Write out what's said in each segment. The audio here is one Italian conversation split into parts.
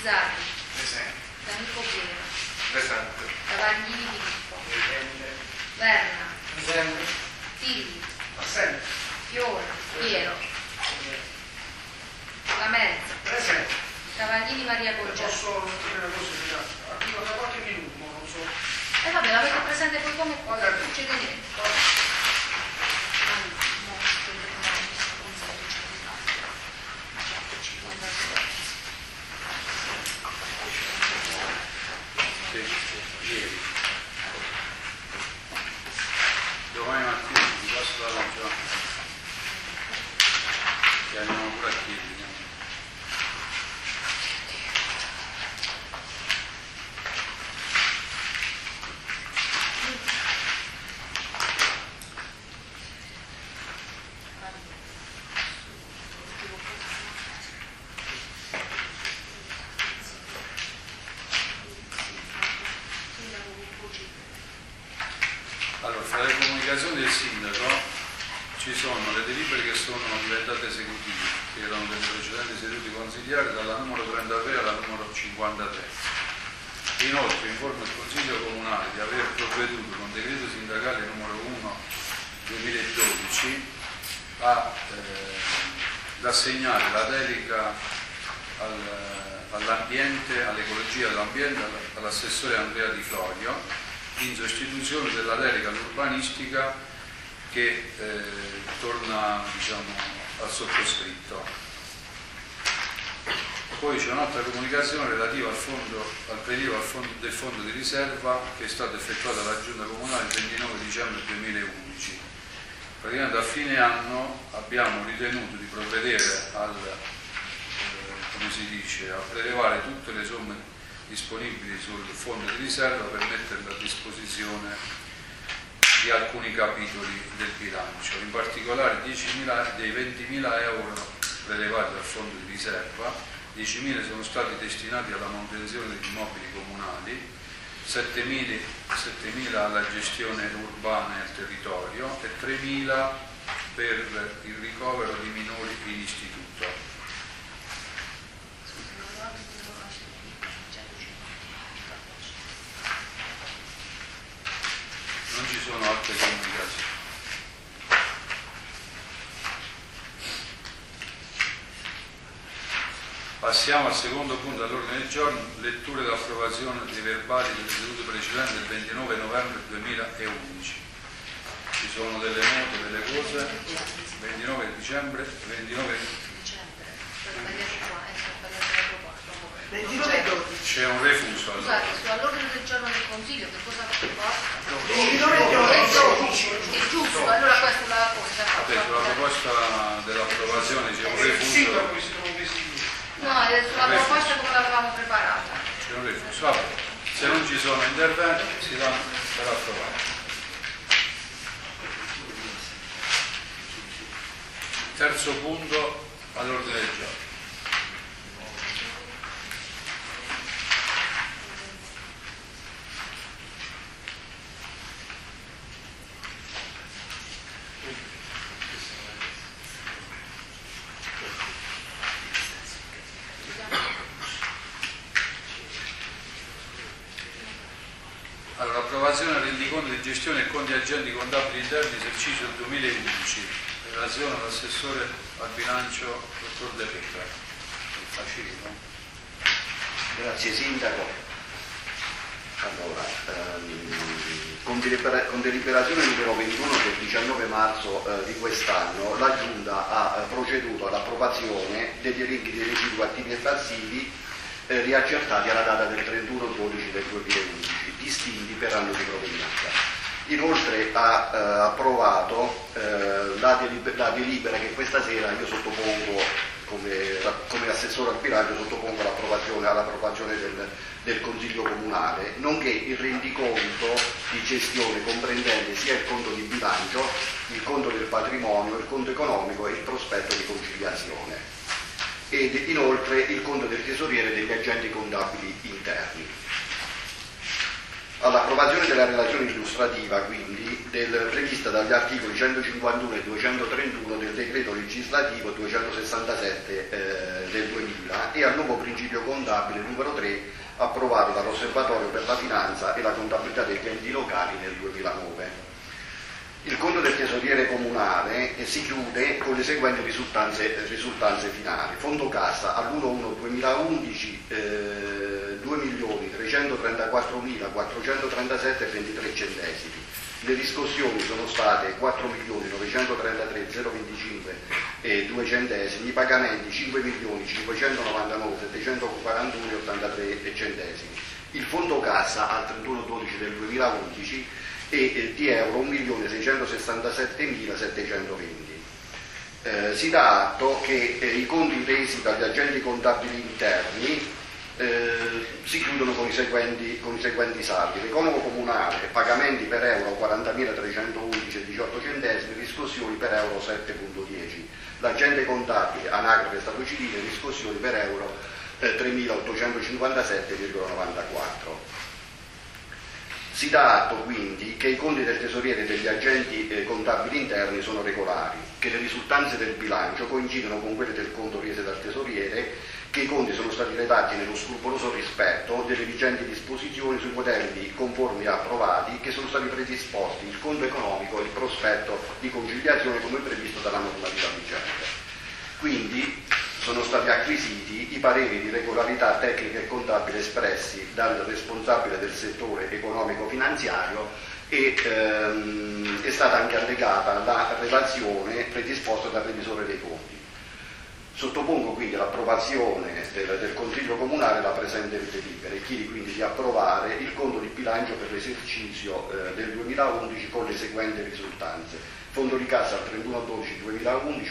Bizzarri. Presente. D'Amico Piero. Presente. Cavaglini Filippo. Presente. Verna. Presente. Tilli. Presente. Fiora. Piero. La Mezza. Presente. Cavaglini Maria Poggià. Posso dire una cosa? Arrivo da qualche minuto, ma non so. E vabbè, l'avete presente poi come qua, non succede niente. Ieri. Domani mattina ti passo la ragione. Che andiamo pure a chiedere. Allora, fra le comunicazioni del sindaco ci sono le delibere che sono diventate esecutive, che erano delle precedenti sedute consigliari, dalla numero 33 alla numero 53. Inoltre informa il Consiglio Comunale di aver provveduto con decreto sindacale numero 1 2012 ad assegnare la delega all'ambiente, all'ecologia dell'ambiente, all'assessore Andrea Di Florio, in sostituzione della delega all'urbanistica che torna, diciamo, al sottoscritto. Poi c'è un'altra comunicazione relativa al prelievo del fondo di riserva che è stato effettuato dalla Giunta Comunale il 29 dicembre 2011. Praticamente a fine anno abbiamo ritenuto di provvedere come si dice, a prelevare tutte le somme disponibili sul fondo di riserva per metterle a disposizione di alcuni capitoli del bilancio, in particolare dei 20.000 euro prelevati dal fondo di riserva, 10.000 sono stati destinati alla manutenzione degli immobili comunali, 7.000 alla gestione urbana e al territorio e 3.000 per il ricovero di minori in istituto. Non ci sono altre comunicazioni. Passiamo al secondo punto all'ordine del giorno, lettura ed approvazione dei verbali delle sedute precedenti del 29 novembre 2011. Ci sono delle note, delle cose, 29 dicembre, 29 c'è un refuso allora. Scusate, all'ordine del giorno del Consiglio che cosa proposta? È giusto, allora questa è la cosa. Sulla proposta dell'approvazione c'è un refuso. No, sulla proposta come l'avevamo preparata. C'è un refuso. Vabbè. Se non ci sono interventi si danno per approvare. Terzo punto all'ordine del giorno. Allora, approvazione del rendiconto di gestione e conti agenti contabili interni esercizio 2011, in relazione all'assessore al bilancio dottor De Petra. È facile, no? Grazie Sindaco. Allora, con deliberazione numero 21 del 19 marzo di quest'anno la Giunta ha proceduto all'approvazione degli elenchi dei residui attivi e passivi riaccertati alla data del 31/12 del 2011, distinti per anno di provenienza. Inoltre ha approvato la delibera che questa sera io sottopongo come assessore al bilancio, sottopongo all'approvazione del Consiglio Comunale, nonché il rendiconto di gestione comprendente sia il conto di bilancio, il conto del patrimonio, il conto economico e il prospetto di conciliazione, ed inoltre il conto del tesoriere e degli agenti contabili interni. All'approvazione della relazione illustrativa, quindi, prevista dagli articoli 151 e 231 del decreto legislativo 267 del 2000 e al nuovo principio contabile numero 3 approvato dall'Osservatorio per la finanza e la contabilità degli enti locali nel 2009. Il conto del tesoriere comunale si chiude con le seguenti risultanze finali. Fondo cassa all'1/1/2011 2.334.437,23 centesimi. Le riscossioni sono state 4.933.025,2 centesimi, i pagamenti 5.599.741,83 centesimi. Il fondo cassa al 31/12 del 2011 e di euro 1.667.720. Si dà atto che i conti resi dagli agenti contabili interni si chiudono con i seguenti saldi. L'economo comunale, pagamenti per euro 40.311,18 centesimi, riscossioni per euro 7,10. L'agente contabile, anagrafe Stato civile, riscossioni per euro 3.857,94. Si dà atto quindi che i conti del tesoriere e degli agenti contabili interni sono regolari, che le risultanze del bilancio coincidono con quelle del conto rese dal tesoriere, che i conti sono stati redatti nello scrupoloso rispetto delle vigenti disposizioni sui modelli conformi approvati, che sono stati predisposti il conto economico e il prospetto di conciliazione come previsto dalla normativa vigente. Quindi sono stati acquisiti i pareri di regolarità tecnica e contabile espressi dal responsabile del settore economico-finanziario e è stata anche allegata la relazione predisposta dal revisore dei conti. Sottopongo quindi all'approvazione del Consiglio Comunale la presente delibera e chiedo quindi di approvare il conto di bilancio per l'esercizio del 2011 con le seguenti risultanze. Fondo di cassa al 31/12/2011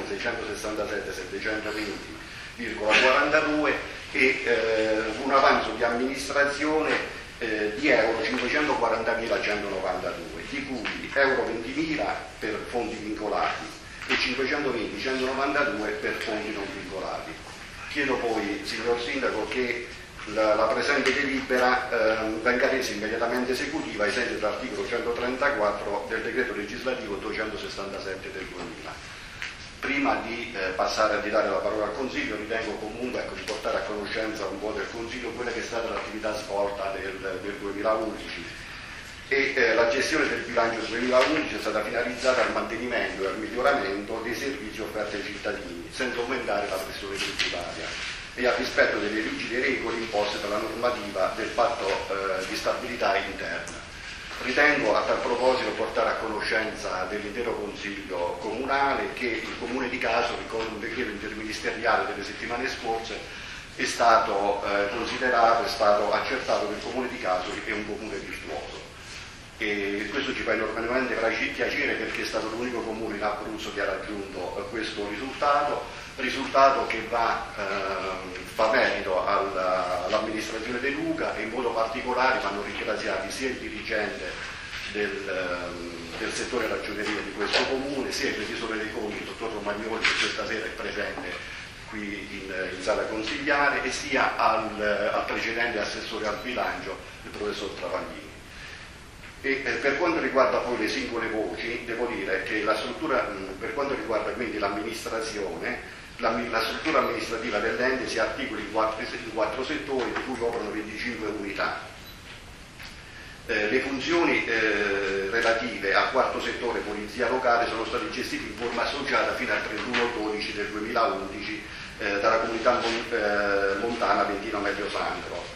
1.667.720,42 e un avanzo di amministrazione di euro 540.192, di cui euro 20.000 per fondi vincolati e 520.192 per fondi non vincolati. Chiedo poi, signor Sindaco, che la presente delibera venga resa immediatamente esecutiva ai sensi dell'articolo 134 del decreto legislativo 267 del 2000. Prima di passare a dare la parola al Consiglio, ritengo comunque di portare a conoscenza un po' del Consiglio quella che è stata l'attività svolta del 2011 e la gestione del bilancio 2011 è stata finalizzata al mantenimento e al miglioramento dei servizi offerti ai cittadini senza aumentare la pressione tributaria e al rispetto delle rigide regole imposte dalla normativa del patto di stabilità interna. Ritengo a tal proposito portare a conoscenza dell'intero Consiglio Comunale che il Comune di Casoli, con un decreto interministeriale delle settimane scorse, è stato considerato, è stato accertato che il Comune di Casoli è un comune virtuoso. E questo ci fa enormemente piacere perché è stato l'unico comune in Abruzzo che ha raggiunto questo risultato che fa merito all'amministrazione De Luca e in modo particolare vanno ringraziati sia il dirigente del settore ragioneria di questo comune, sia il revisore dei conti, il dottor Romagnoli, che questa sera è presente qui in sala consigliare, e sia al precedente assessore al bilancio, il professor Travaglini. E per quanto riguarda poi le singole voci, devo dire che la struttura, per quanto riguarda quindi l'amministrazione, la struttura amministrativa dell'ente si articola in quattro settori, di cui operano 25 unità. Le funzioni relative al quarto settore, polizia locale, sono state gestite in forma associata fino al 31/12 del 2011 dalla comunità montana Ventino Medio Sangro.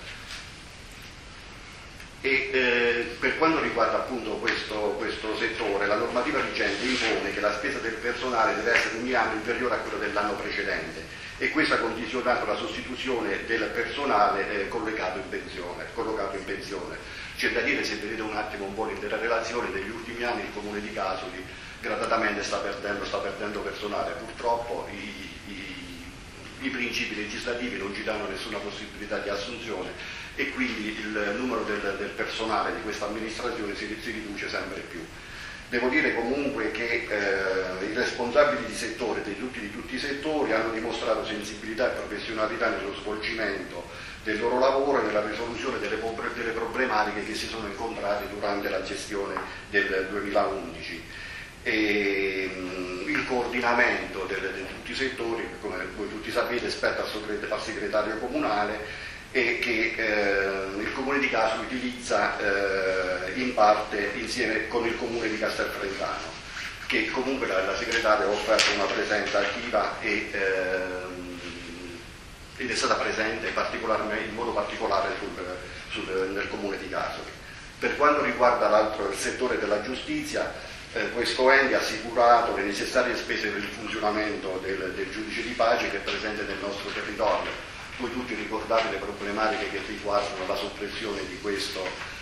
E per quanto riguarda appunto questo settore, la normativa vigente impone che la spesa del personale deve essere ogni anno inferiore a quella dell'anno precedente e questo ha condizionato la sostituzione del personale collocato in pensione. C'è da dire, se vedete un attimo un po' l'intera relazione, negli ultimi anni il Comune di Casoli gradatamente sta perdendo personale. Purtroppo i principi legislativi non ci danno nessuna possibilità di assunzione e quindi il numero del personale di questa amministrazione si riduce sempre più. Devo dire comunque che i responsabili di settore, di tutti i settori, hanno dimostrato sensibilità e professionalità nello svolgimento del loro lavoro e nella risoluzione delle problematiche che si sono incontrate durante la gestione del 2011. E il coordinamento di tutti i settori, come voi tutti sapete, spetta al segretario comunale, e che il Comune di Casoli utilizza in parte insieme con il Comune di Castelfrentano, che comunque la segretaria ha offerto una presenza attiva ed è stata presente in modo particolare nel Comune di Casoli. Per quanto riguarda il settore della giustizia, questo ente ha assicurato le necessarie spese per il funzionamento del giudice di pace che è presente nel nostro territorio. Voi tutti ricordate le problematiche che riguardano la soppressione di questo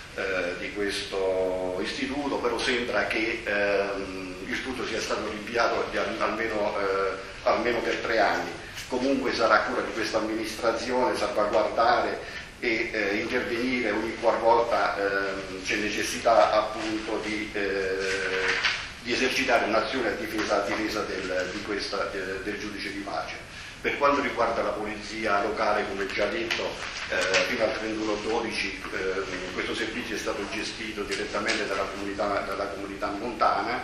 istituto, però sembra che il tutto sia stato rinviato almeno per 3 anni. Comunque sarà cura di questa amministrazione salvaguardare e intervenire ogni qualvolta c'è necessità appunto di esercitare un'azione a difesa del giudice di pace. Per quanto riguarda la polizia locale, come già detto, fino al 31/12 questo servizio è stato gestito direttamente dalla comunità montana,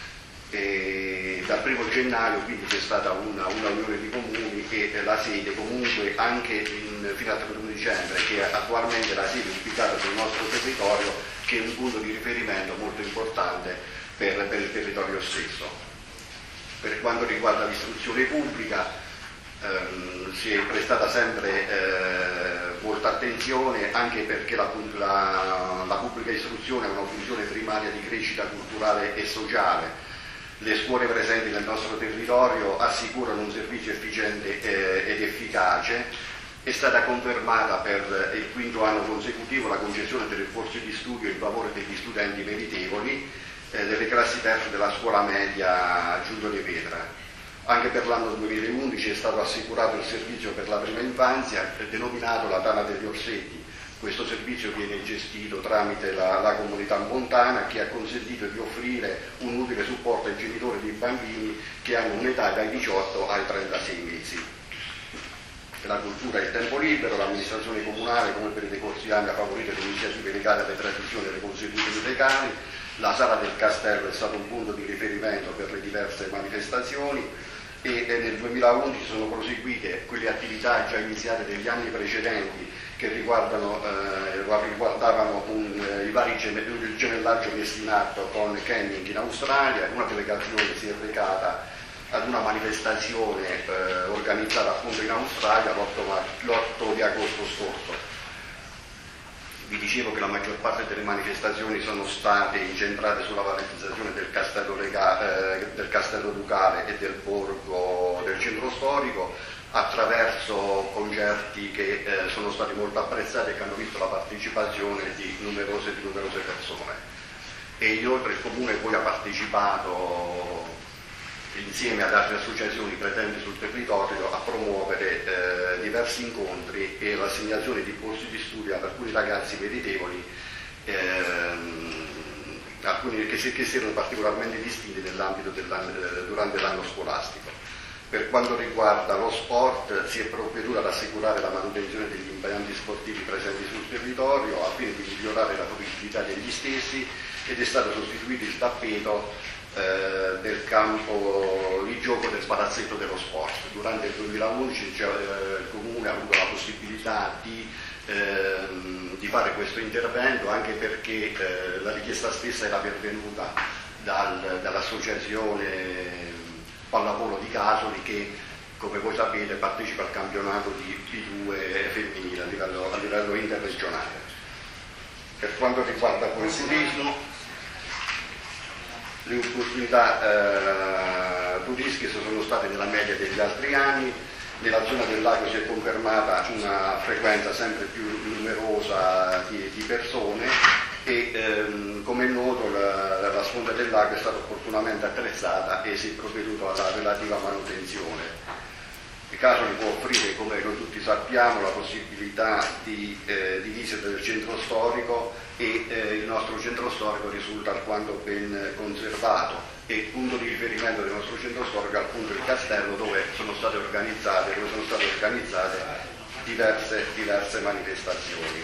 e dal 1° gennaio quindi c'è stata una unione di comuni e la sede comunque anche fino al 31 dicembre, che è attualmente la sede ubicata sul nostro territorio, che è un punto di riferimento molto importante per il territorio stesso. Per quanto riguarda l'istruzione pubblica, si è prestata sempre molta attenzione, anche perché la pubblica istruzione ha una funzione primaria di crescita culturale e sociale. Le scuole presenti nel nostro territorio assicurano un servizio efficiente ed efficace. È stata confermata per il 5º anno consecutivo la concessione delle borse di studio in favore degli studenti meritevoli delle classi terze della scuola media Giulio De Petra. Anche per l'anno 2011 è stato assicurato il servizio per la prima infanzia, denominato la Tana degli Orsetti. Questo servizio viene gestito tramite la comunità montana, che ha consentito di offrire un utile supporto ai genitori dei bambini che hanno un'età dai 18 ai 36 mesi. La cultura e il tempo libero, l'amministrazione comunale, come per i decorsi anni, ha favorito le iniziative legate alle tradizioni e alle consuetudini locali. La sala del castello è stato un punto di riferimento per le diverse manifestazioni, e nel 2011 sono proseguite quelle attività già iniziate negli anni precedenti che riguardavano il gemellaggio messo in atto con Kenning in Australia. Una delegazione si è recata ad una manifestazione organizzata appunto in Australia l'8 di agosto scorso. Vi dicevo che la maggior parte delle manifestazioni sono state incentrate sulla valorizzazione del castello ducale e del borgo del centro storico, attraverso concerti che sono stati molto apprezzati e che hanno visto la partecipazione di numerose persone. E inoltre il Comune poi ha partecipato insieme ad altre associazioni presenti sul territorio a promuovere diversi incontri e l'assegnazione di borse di studio ad alcuni ragazzi meritevoli, alcuni che si erano particolarmente distinti nell'ambito durante l'anno scolastico. Per quanto riguarda lo sport, si è provveduto ad assicurare la manutenzione degli impianti sportivi presenti sul territorio al fine di migliorare la fruibilità degli stessi, ed è stato sostituito il tappeto del campo di gioco del palazzetto dello sport. Durante il 2011 il Comune ha avuto la possibilità di fare questo intervento, anche perché la richiesta stessa era pervenuta dall'associazione Pallavolo di Casoli, che come voi sapete partecipa al campionato di P2 femminile a livello interregionale. Per quanto riguarda poi il turismo, le opportunità turistiche sono state nella media degli altri anni. Nella zona del lago si è confermata una frequenza sempre più numerosa di persone e come è noto la sponda del lago è stata opportunamente attrezzata e si è provveduto alla relativa manutenzione. Il Casoli può offrire, come noi tutti sappiamo, la possibilità di visita del centro storico e il nostro centro storico risulta alquanto ben conservato e punto di riferimento del nostro centro storico è appunto il castello dove sono state organizzate diverse manifestazioni.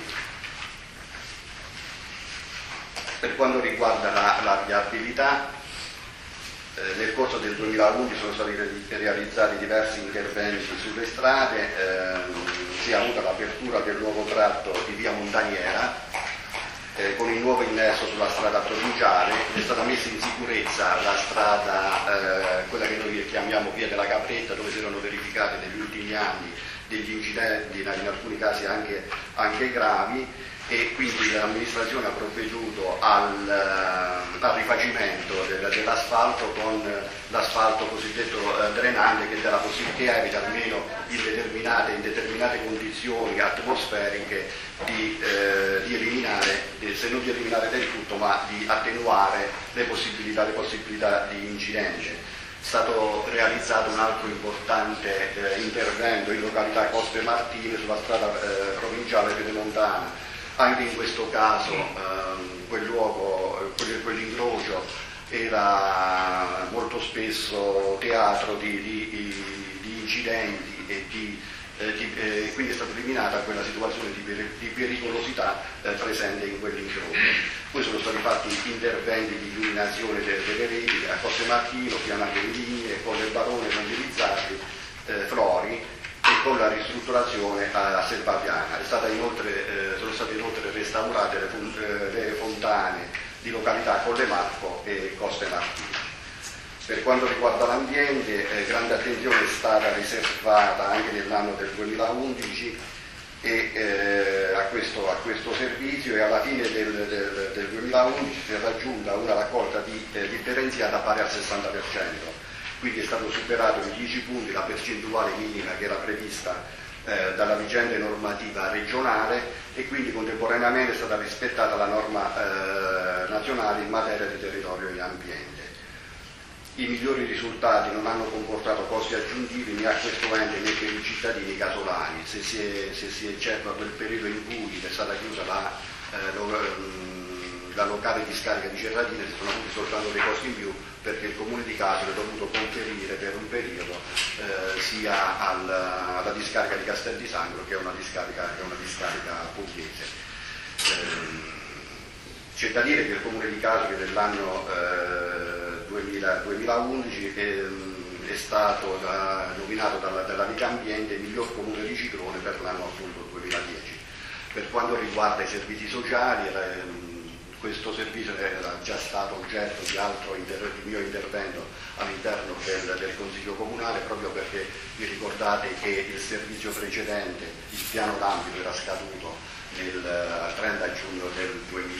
Per quanto riguarda la viabilità, nel corso del 2011 sono stati realizzati diversi interventi sulle strade, si è avuta l'apertura del nuovo tratto di via Montaniera con il nuovo innesso sulla strada provinciale, è stata messa in sicurezza la strada, quella che noi chiamiamo via della Capretta, dove si erano verificati negli ultimi anni degli incidenti, in alcuni casi anche gravi, e quindi l'amministrazione ha provveduto al rifacimento dell'asfalto con l'asfalto cosiddetto drenante che evita almeno in determinate condizioni atmosferiche di eliminare, se non di eliminare del tutto, ma di attenuare le possibilità di incidente. È stato realizzato un altro importante intervento in località Coste Martine sulla strada provinciale pedemontana. Anche in questo caso quel luogo, quell'incrocio era molto spesso teatro di incidenti e quindi è stata eliminata quella situazione di pericolosità presente in quell'incrocio. Poi sono stati fatti interventi di illuminazione delle reti a Coste Martino, Piana delle Vigne, Colle Barone, Evangelizzati, Flori, e con la ristrutturazione a Selvapiana. Sono state inoltre restaurate le fontane di località Colle Marco e Coste Martine. Per quanto riguarda l'ambiente, grande attenzione è stata riservata anche nell'anno del 2011 a questo servizio, e alla fine del 2011 si è raggiunta una raccolta differenziata pari al 60%. Quindi è stato superato di 10 punti la percentuale minima che era prevista dalla vigente normativa regionale, e quindi contemporaneamente è stata rispettata la norma nazionale in materia di territorio e ambiente. I migliori risultati non hanno comportato costi aggiuntivi né a questo ente né per i cittadini casolani. Se si eccettua quel periodo in cui è stata chiusa la locale discarica di Cerradina, si sono avuti soltanto dei costi in più, perché il comune di Casoli è dovuto conferire per un periodo sia alla discarica di Castel di Sangro, che è una discarica pugliese. C'è da dire che il comune di Casoli dell'anno 2011 è stato nominato dalla Lega Ambiente il miglior comune di Ciclone per l'anno appunto 2010. Per quanto riguarda i servizi sociali, questo servizio era già stato oggetto di mio intervento all'interno del Consiglio Comunale, proprio perché vi ricordate che il servizio precedente, il piano d'ambito, era scaduto il 30 giugno del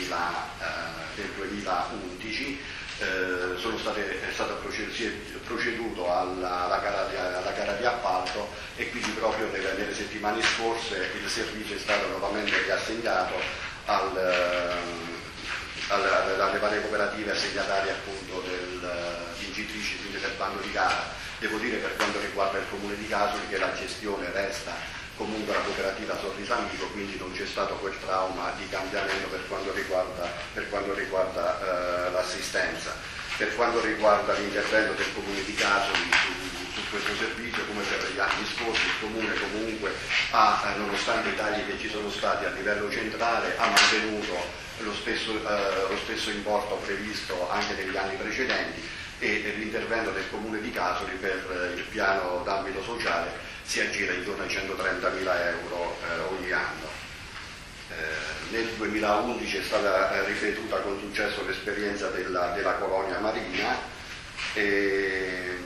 2011. È stato proceduto alla gara di appalto, e quindi proprio nelle settimane scorse il servizio è stato nuovamente riassegnato alle varie cooperative assegnatarie appunto vincitrici del bando di gara. Devo dire, per quanto riguarda il comune di Casoli, che la gestione resta comunque la cooperativa Sorriso Amico, quindi non c'è stato quel trauma di cambiamento per quanto riguarda l'assistenza. Per quanto riguarda l'intervento del comune di Casoli su questo servizio, come per gli anni scorsi, il comune comunque nonostante i tagli che ci sono stati a livello centrale, ha mantenuto lo stesso importo previsto anche negli anni precedenti, e l'intervento del comune di Casoli per il piano d'ambito sociale si aggira intorno ai 130.000 euro ogni anno. Nel 2011 è stata ripetuta con successo l'esperienza della colonia marina, e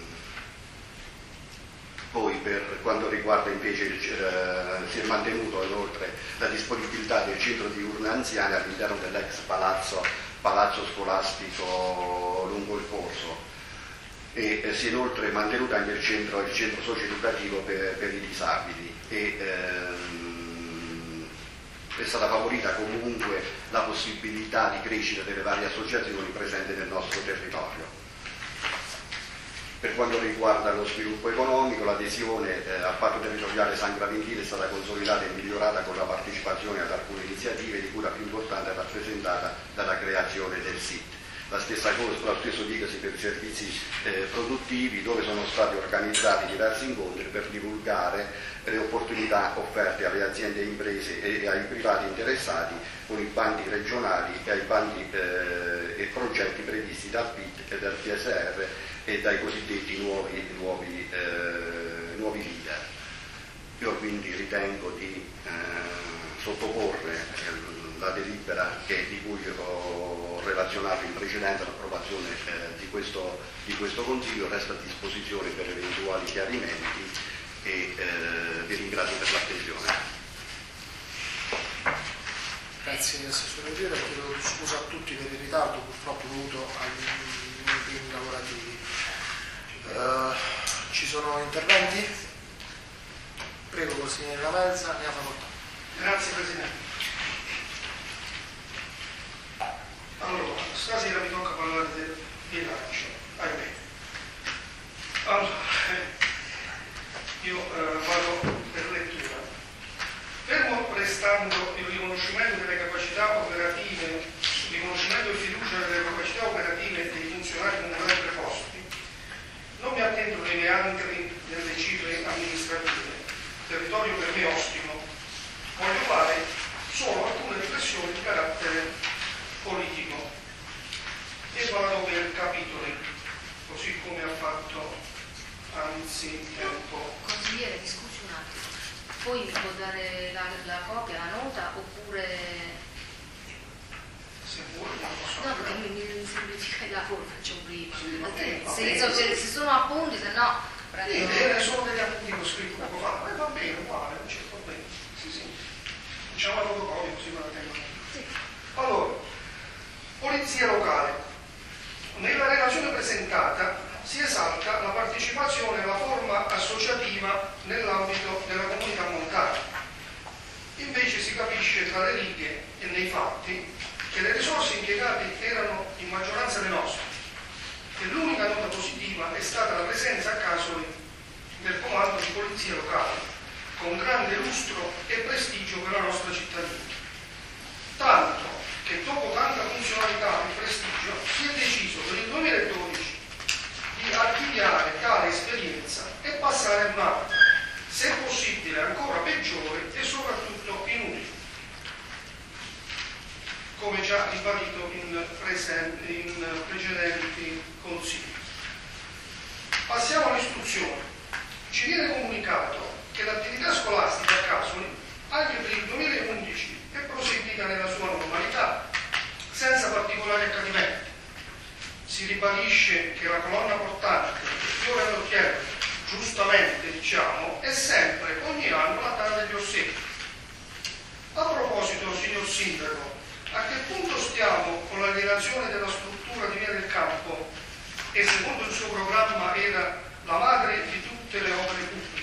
poi per quanto riguarda invece si è mantenuto inoltre la disponibilità del centro di diurne anziane all'interno dell'ex palazzo scolastico lungo il corso, e si è inoltre mantenuto anche il centro socio-educativo per i disabili, e è stata favorita comunque la possibilità di crescita delle varie associazioni presenti nel nostro territorio. Per quanto riguarda lo sviluppo economico, l'adesione al Patto Territoriale San Graventino è stata consolidata e migliorata con la partecipazione ad alcune iniziative, di cui la più importante è rappresentata dalla creazione del SIT. La stessa cosa, lo stesso dicasi per i servizi produttivi, dove sono stati organizzati diversi incontri per divulgare le opportunità offerte alle aziende e imprese e ai privati interessati con i bandi regionali e ai bandi e progetti previsti dal PIT e dal PSR e dai cosiddetti nuovi leader. Io quindi ritengo di sottoporre la delibera di cui ho relazionato in precedenza, l'approvazione di questo Consiglio. Resta a disposizione per eventuali chiarimenti e vi ringrazio per l'attenzione. Grazie Assessore Riera, chiedo scusa a tutti per il ritardo purtroppo dovuto agli impegni lavorativi. Ci sono interventi? Prego, consigliere Lamelza, ne ha facoltà. Grazie Presidente. Allora, stasera mi tocca parlare del bilancio, ahimè. Allora, io vado per lettura. Fermo restando il riconoscimento delle capacità operative, riconoscimento e fiducia delle capacità operative dei funzionari comunali preposti, non mi attendo nei meandri delle cifre amministrative, territorio per me ostimo, voglio fare solo alcune riflessioni di carattere politico e vado per capitoli, così come ha fatto anzi tempo. Consigliere, mi scusi un attimo, poi mi può dare la copia, la nota, oppure... Se vuole la posso No, perché mi semplifica il lavoro, faccio prima. Sì, Se sono appunti, se no... Sono degli appunti che ho scritto poco fa, ma va bene, uguale, non c'è problema. Sì. Diciamo la fotocopia così me la tengo. Sì. Allora, Polizia locale. Nella relazione presentata si esalta la partecipazione alla forma associativa nell'ambito della comunità montana. Invece si capisce tra le righe e nei fatti che le risorse impiegate erano in maggioranza le nostre e l'unica nota positiva è stata la presenza a Casoli del comando di polizia locale, con grande lustro e prestigio per la nostra cittadina. Tanto che dopo tanta funzionalità e prestigio si è deciso per il 2012 di archiviare tale esperienza e passare ad un'altra, se possibile ancora peggiore e soprattutto inutile, come già ribadito in precedenti consigli. Passiamo all'istruzione. Ci viene comunicato che l'attività scolastica a Casoli anche per il 2011 è proseguita nella sua normalità, senza particolari accadimenti. Si ribadisce che la colonna portante, il fiore all'occhiello, giustamente diciamo, è sempre ogni anno la data degli ossequi. A proposito, signor Sindaco, a che punto stiamo con l'alienazione della struttura di Via del Campo, che secondo il suo programma era la madre di tutte le opere pubbliche?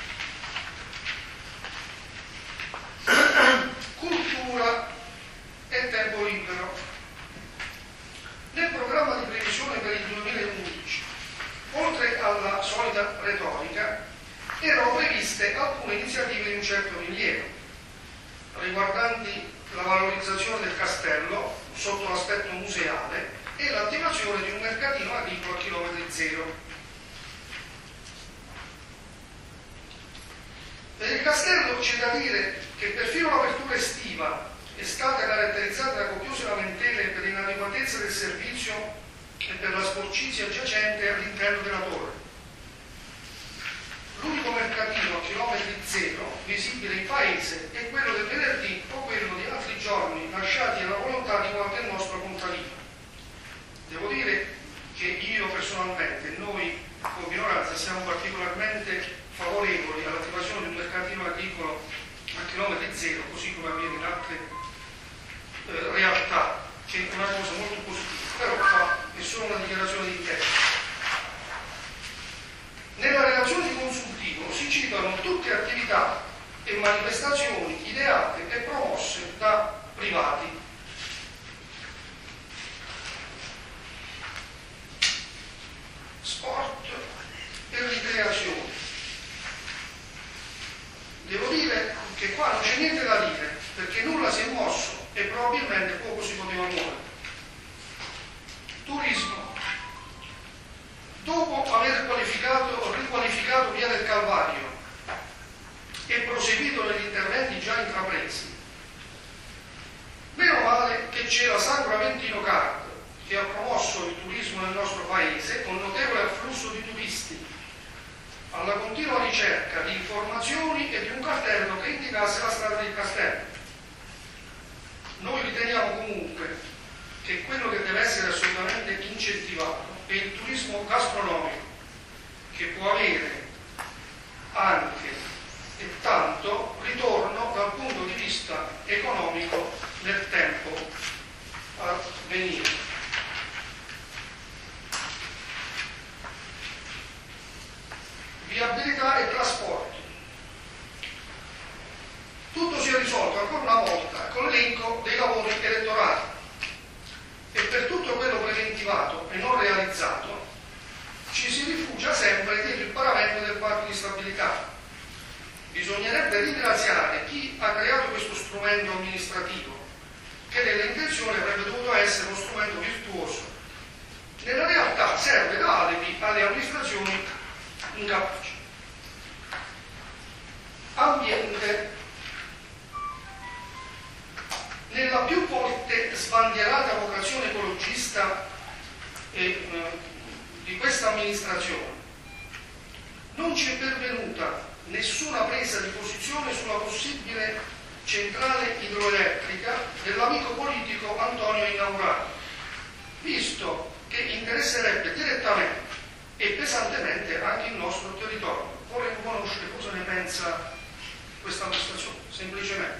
Cultura e tempo libero. Nel programma di previsione per il 2011, oltre alla solita retorica, erano previste alcune iniziative di un certo rilievo, riguardanti la valorizzazione del castello sotto l'aspetto museale e l'attivazione di un mercatino agricolo a chilometri zero. Per il castello c'è da dire che perfino l'apertura estiva è stata caratterizzata da copiose lamentele per l'inadeguatezza del servizio e per la sporcizia giacente all'interno della torre. L'unico mercatino a chilometri zero visibile in paese è quello del venerdì o quello di altri giorni lasciati alla volontà di qualche nostro contadino. Devo dire che io personalmente, noi come minoranza, siamo particolarmente favorevoli all'attivazione di un mercatino agricolo a chilometri zero, così come avviene in altre realtà, che è una cosa molto positiva, però qua è solo una dichiarazione di intento. Nella relazione di consultivo si citano tutte attività e manifestazioni ideate e promosse da privati. Sport, perché nulla si è mosso e probabilmente poco si poteva muovere. Turismo. Dopo aver riqualificato Via del Calvario e proseguito negli interventi già intrapresi, meno male che c'è la Sacro Aventino Card, che ha promosso il turismo nel nostro paese con notevole afflusso di turisti, alla continua ricerca di informazioni e di un cartello che indicasse la strada del castello. Noi riteniamo comunque che quello che deve essere assolutamente incentivato è il turismo gastronomico, che può avere anche e tanto ritorno dal punto di vista economico nel tempo a venire. Viabilità e trasporti. Tutto si è risolto ancora una volta con l'elenco dei lavori elettorali e per tutto quello preventivato e non realizzato ci si rifugia sempre dietro il paravento del patto di stabilità. Bisognerebbe ringraziare chi ha creato questo strumento amministrativo, che nelle intenzioni avrebbe dovuto essere uno strumento virtuoso. Nella realtà serve da alibi alle amministrazioni incapaci. Ambiente. Nella più volte sbandierata vocazione ecologista di questa amministrazione non ci è pervenuta nessuna presa di posizione sulla possibile centrale idroelettrica dell'amico politico Antonio Inaurato, visto che interesserebbe direttamente e pesantemente anche il nostro territorio. Vorremmo conoscere cosa ne pensa questa amministrazione, semplicemente.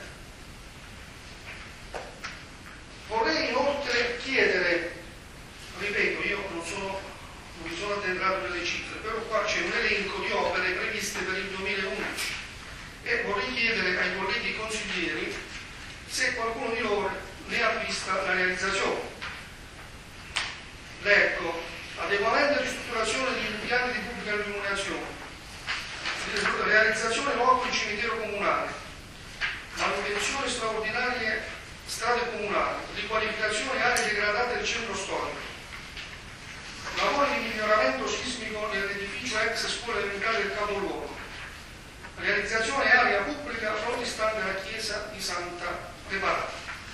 Vorrei inoltre chiedere, ripeto, io non mi sono addentrato nelle cifre, però qua c'è un elenco di opere previste per il 2011 e vorrei chiedere ai colleghi consiglieri se qualcuno di loro ne ha vista la realizzazione. Leggo: adeguamento e ristrutturazione degli impianti di pubblica illuminazione, realizzazione nuovo del cimitero comunale, manutenzione straordinarie strade comunali, riqualificazione aree degradate del centro storico, lavori di miglioramento sismico nell'edificio ex scuola elementare del capoluogo, realizzazione area pubblica frontistante alla chiesa di Santa Preparata.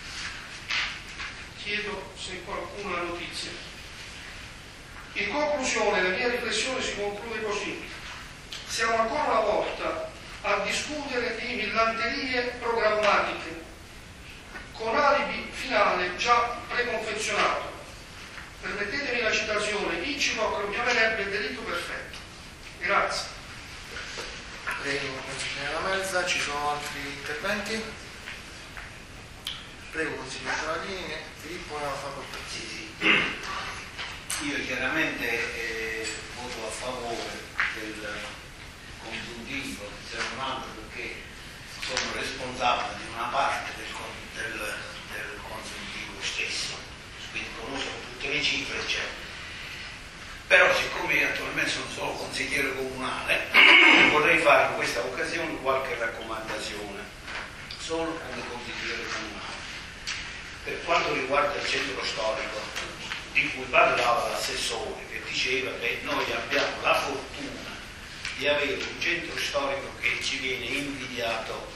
Chiedo se qualcuno ha notizie. In conclusione, la mia riflessione si conclude così: siamo ancora una volta a discutere di millanterie programmatiche con alibi finale già preconfezionato. Permettetemi la citazione: Hitchcock lo chiamerebbe delitto perfetto. Grazie. Prego, consigliere Lamezza, ci sono altri interventi? Prego, consigliere Giovannini. Filippo ne ha facoltà. Io chiaramente voto a favore del congiuntivo, se non altro perché sono responsabile di una parte del congiuntivo stesso, quindi conosco tutte le cifre, eccetera. Però siccome attualmente sono solo consigliere comunale, vorrei fare in questa occasione qualche raccomandazione, solo come consigliere comunale. Per quanto riguarda il centro storico, di cui parlava l'assessore, che diceva che noi abbiamo la fortuna di avere un centro storico che ci viene invidiato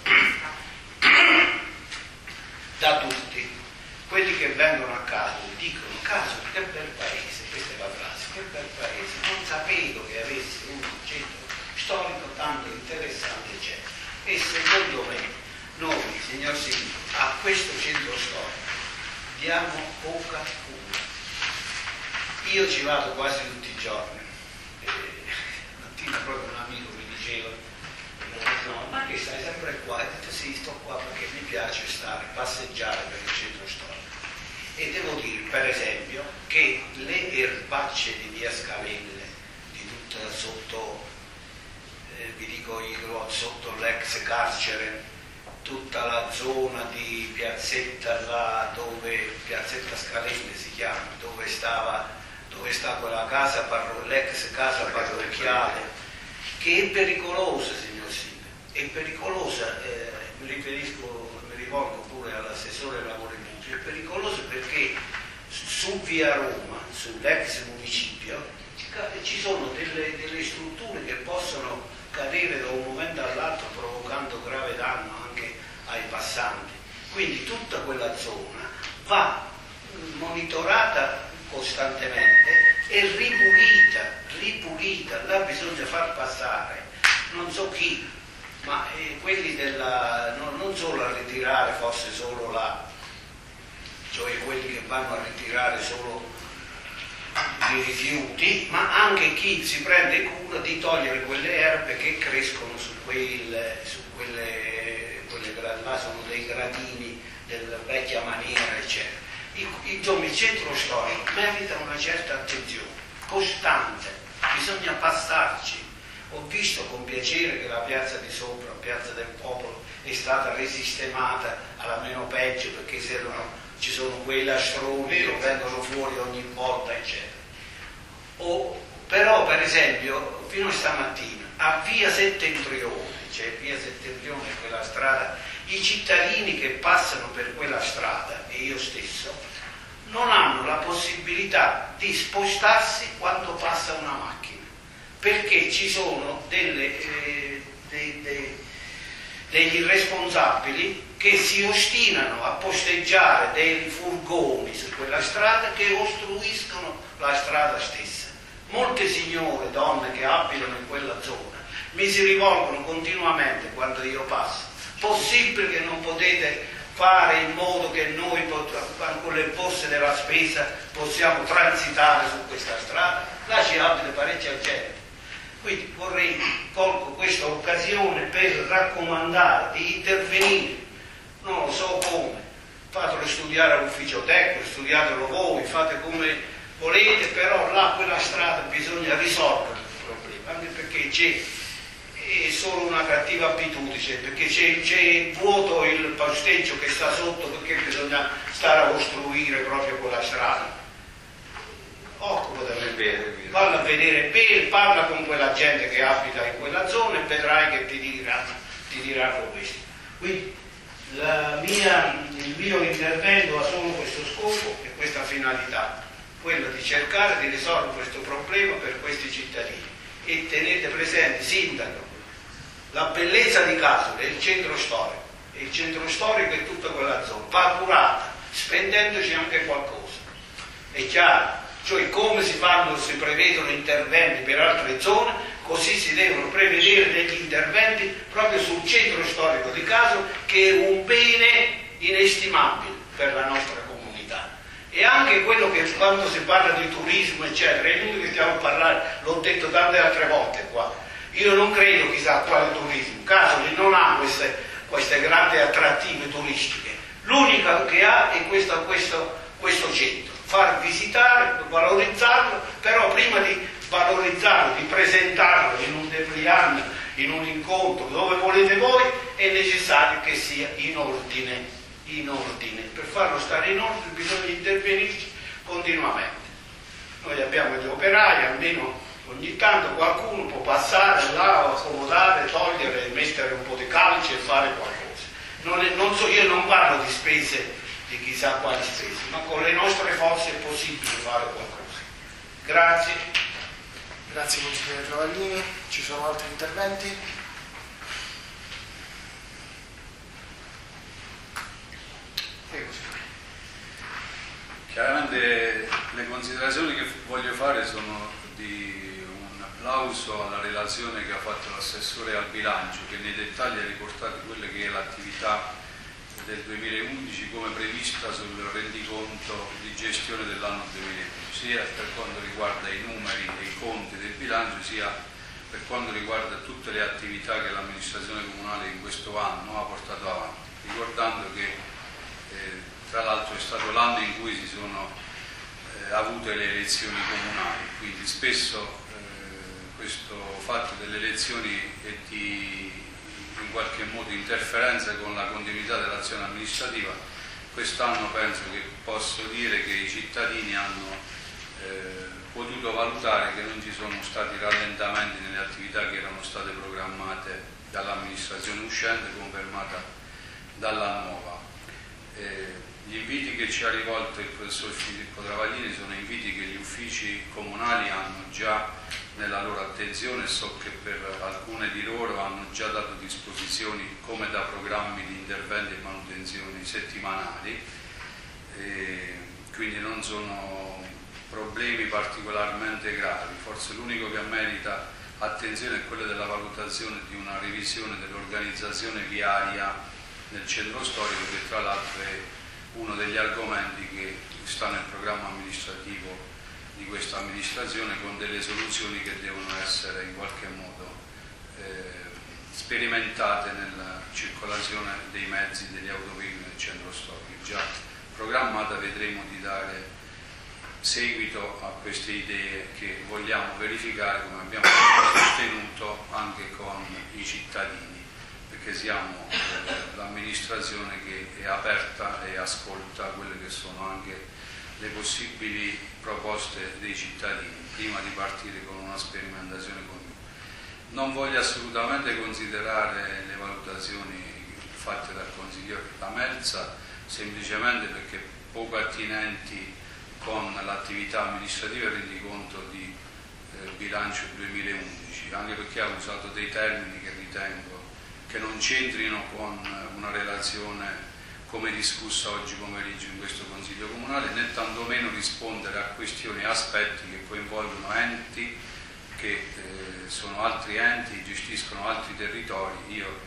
da tutti. Quelli che vengono a caso dicono: caso, che bel paese, questa è la frase, che bel paese, non sapevo che avesse un centro storico tanto interessante, eccetera. E secondo me noi, signor Sindaco, a questo centro storico diamo poca cura. Io ci vado quasi tutti i giorni. Mattina proprio un amico mi diceva: no, ma che stai sempre qua? E ho detto: sì, sto qua perché mi piace stare, passeggiare per il centro storico. E devo dire, per esempio, che le erbacce di via Scalelle, di tutta sotto, vi dico io, sotto l'ex carcere, tutta la zona di Piazzetta, là dove Piazzetta Scalelle si chiama, dove sta quella casa, l'ex casa parrocchiale, che è pericolosa, signor Sindaco, è pericolosa. Mi rivolgo pure all'assessore ai lavori pubblici, è pericoloso perché su via Roma, sull'ex municipio, ci sono delle strutture che possono cadere da un momento all'altro provocando grave danno anche ai passanti. Quindi tutta quella zona va monitorata costantemente e ripulita. Là bisogna far passare non so chi, ma quelli non solo a ritirare forse solo cioè quelli che vanno a ritirare solo i rifiuti, ma anche chi si prende cura di togliere quelle erbe che crescono su quelle là sono dei gradini della vecchia maniera, eccetera. Il centro storico merita una certa attenzione costante, bisogna passarci. Ho visto con piacere che la piazza di sopra, Piazza del Popolo, è stata risistemata alla meno peggio, perché ci sono quei lastroni che vengono fuori ogni volta, eccetera. Però per esempio fino a stamattina a via Settentrione, cioè via Settentrione è quella strada, i cittadini che passano per quella strada e io stesso non hanno la possibilità di spostarsi quando passa una macchina, perché ci sono degli irresponsabili che si ostinano a posteggiare dei furgoni su quella strada che ostruiscono la strada stessa. Molte signore, donne che abitano in quella zona mi si rivolgono continuamente quando io passo: possibile che non potete fare in modo che noi con le borse della spesa possiamo transitare su questa strada? Là ci abita parecchia gente. Quindi colgo questa occasione per raccomandare di intervenire, non lo so come, fatelo studiare all'ufficio tecnico, studiatelo voi, fate come volete, però là quella strada bisogna risolvere il problema, anche perché è solo una cattiva abitudine, perché c'è vuoto il posteggio che sta sotto, perché bisogna stare a costruire proprio quella strada. Occupati bene, valla a vedere bene, parla con quella gente che abita in quella zona e vedrai che ti diranno questo. Quindi il mio intervento ha solo questo scopo e questa finalità, quella di cercare di risolvere questo problema per questi cittadini. E tenete presente, sindaco, la bellezza di Casole è il centro storico, e il centro storico è tutta quella zona, va curata, spendendoci anche qualcosa. È chiaro? Cioè come si prevedono interventi per altre zone, così si devono prevedere degli interventi proprio sul centro storico di Casole, che è un bene inestimabile per la nostra comunità. E anche quello che quando si parla di turismo, eccetera, è inutile che stiamo a parlare, l'ho detto tante altre volte qua. Io non credo chissà quale turismo, Casole non ha queste grandi attrattive turistiche. L'unica che ha è questo centro. Far visitare, valorizzarlo, però prima di valorizzarlo, di presentarlo in un dépliant, in un incontro, dove volete voi, è necessario che sia in ordine. Per farlo stare in ordine bisogna intervenirci continuamente. Noi abbiamo gli operai, almeno ogni tanto qualcuno può passare là, accomodare, togliere, mettere un po' di calce e fare qualcosa. Io non parlo di spese, di chissà quali spese, ma con le nostre forze è possibile fare qualcosa. Grazie. Grazie consigliere Travaglini. Ci sono altri interventi? Prego, signore. Chiaramente le considerazioni che voglio fare sono di un applauso alla relazione che ha fatto l'assessore al bilancio, che nei dettagli ha riportato quelle che è l'attività del 2011 come prevista sul rendiconto di gestione dell'anno 2011, sia per quanto riguarda i numeri e i conti del bilancio, sia per quanto riguarda tutte le attività che l'amministrazione comunale in questo anno ha portato avanti, ricordando che tra l'altro è stato l'anno in cui si sono avute le elezioni comunali, quindi spesso questo fatto delle elezioni è in qualche modo interferenza con la continuità dell'azione amministrativa. Quest'anno penso che posso dire che i cittadini hanno potuto valutare che non ci sono stati rallentamenti nelle attività che erano state programmate dall'amministrazione uscente, confermata dalla nuova. Gli inviti che ci ha rivolto il professor Filippo Travaglini sono inviti che gli uffici comunali hanno già nella loro attenzione, e so che per alcune di loro hanno già dato disposizioni come da programmi di interventi e manutenzioni settimanali, quindi non sono problemi particolarmente gravi. Forse l'unico che merita attenzione è quello della valutazione di una revisione dell'organizzazione viaria nel centro storico, che tra l'altro è uno degli argomenti che sta nel programma amministrativo di questa amministrazione, con delle soluzioni che devono essere in qualche modo sperimentate nella circolazione dei mezzi, degli autoveicoli nel centro storico. Già programmata, vedremo di dare seguito a queste idee che vogliamo verificare, come abbiamo sostenuto, anche con i cittadini, perché siamo l'amministrazione che è aperta e ascolta quelle che sono anche le possibili proposte dei cittadini prima di partire con una sperimentazione comune. Non voglio assolutamente considerare le valutazioni fatte dal consigliere Lamelza semplicemente perché poco attinenti con l'attività amministrativa e rendiconto di bilancio 2011, anche perché ha usato dei termini che ritengo che non c'entrino con una relazione come discussa oggi pomeriggio in questo Consiglio Comunale, né tantomeno rispondere a questioni e aspetti che coinvolgono enti che sono altri enti, gestiscono altri territori. Io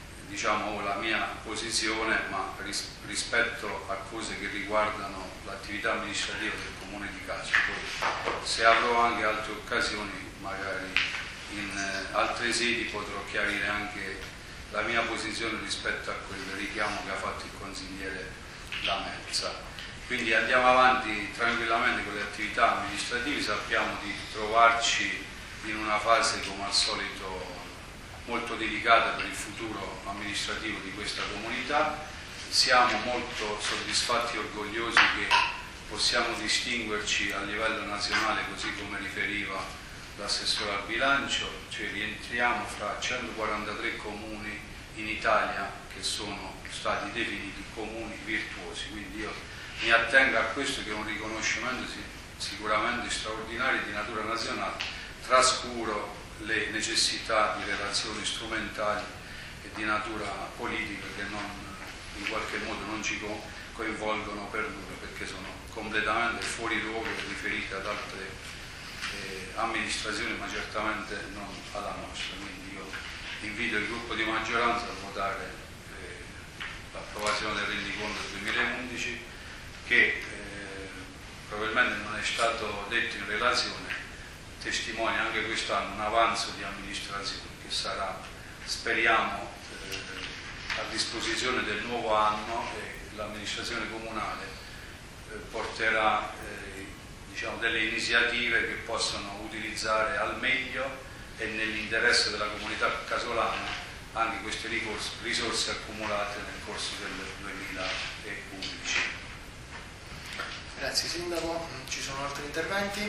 ho la mia posizione, ma rispetto a cose che riguardano l'attività amministrativa del Comune di Casio. Poi, se avrò anche altre occasioni, magari in altre sedi potrò chiarire anche la mia posizione rispetto a quel richiamo che ha fatto il consigliere Lamelza. Quindi andiamo avanti tranquillamente con le attività amministrative, sappiamo di trovarci in una fase come al solito molto delicata per il futuro amministrativo di questa comunità. Siamo molto soddisfatti e orgogliosi che possiamo distinguerci a livello nazionale, così come riferiva l'assessore al bilancio, cioè rientriamo fra 143 comuni in Italia che sono stati definiti comuni virtuosi, quindi io mi attengo a questo, che è un riconoscimento sicuramente straordinario di natura nazionale, trascuro le necessità di relazioni strumentali e di natura politica che in qualche modo non ci coinvolgono per nulla, perché sono completamente fuori luogo e riferite ad altre amministrazioni, ma certamente non alla nostra. Quindi io invito il gruppo di maggioranza a votare l'approvazione del rendiconto 2011, che probabilmente non è stato detto in relazione, testimonia anche quest'anno un avanzo di amministrazione che sarà, speriamo, a disposizione del nuovo anno, e l'amministrazione comunale porterà delle iniziative che possano utilizzare al meglio e nell'interesse della comunità casolana anche queste risorse accumulate nel corso del 2011. Grazie Sindaco. Ci sono altri interventi?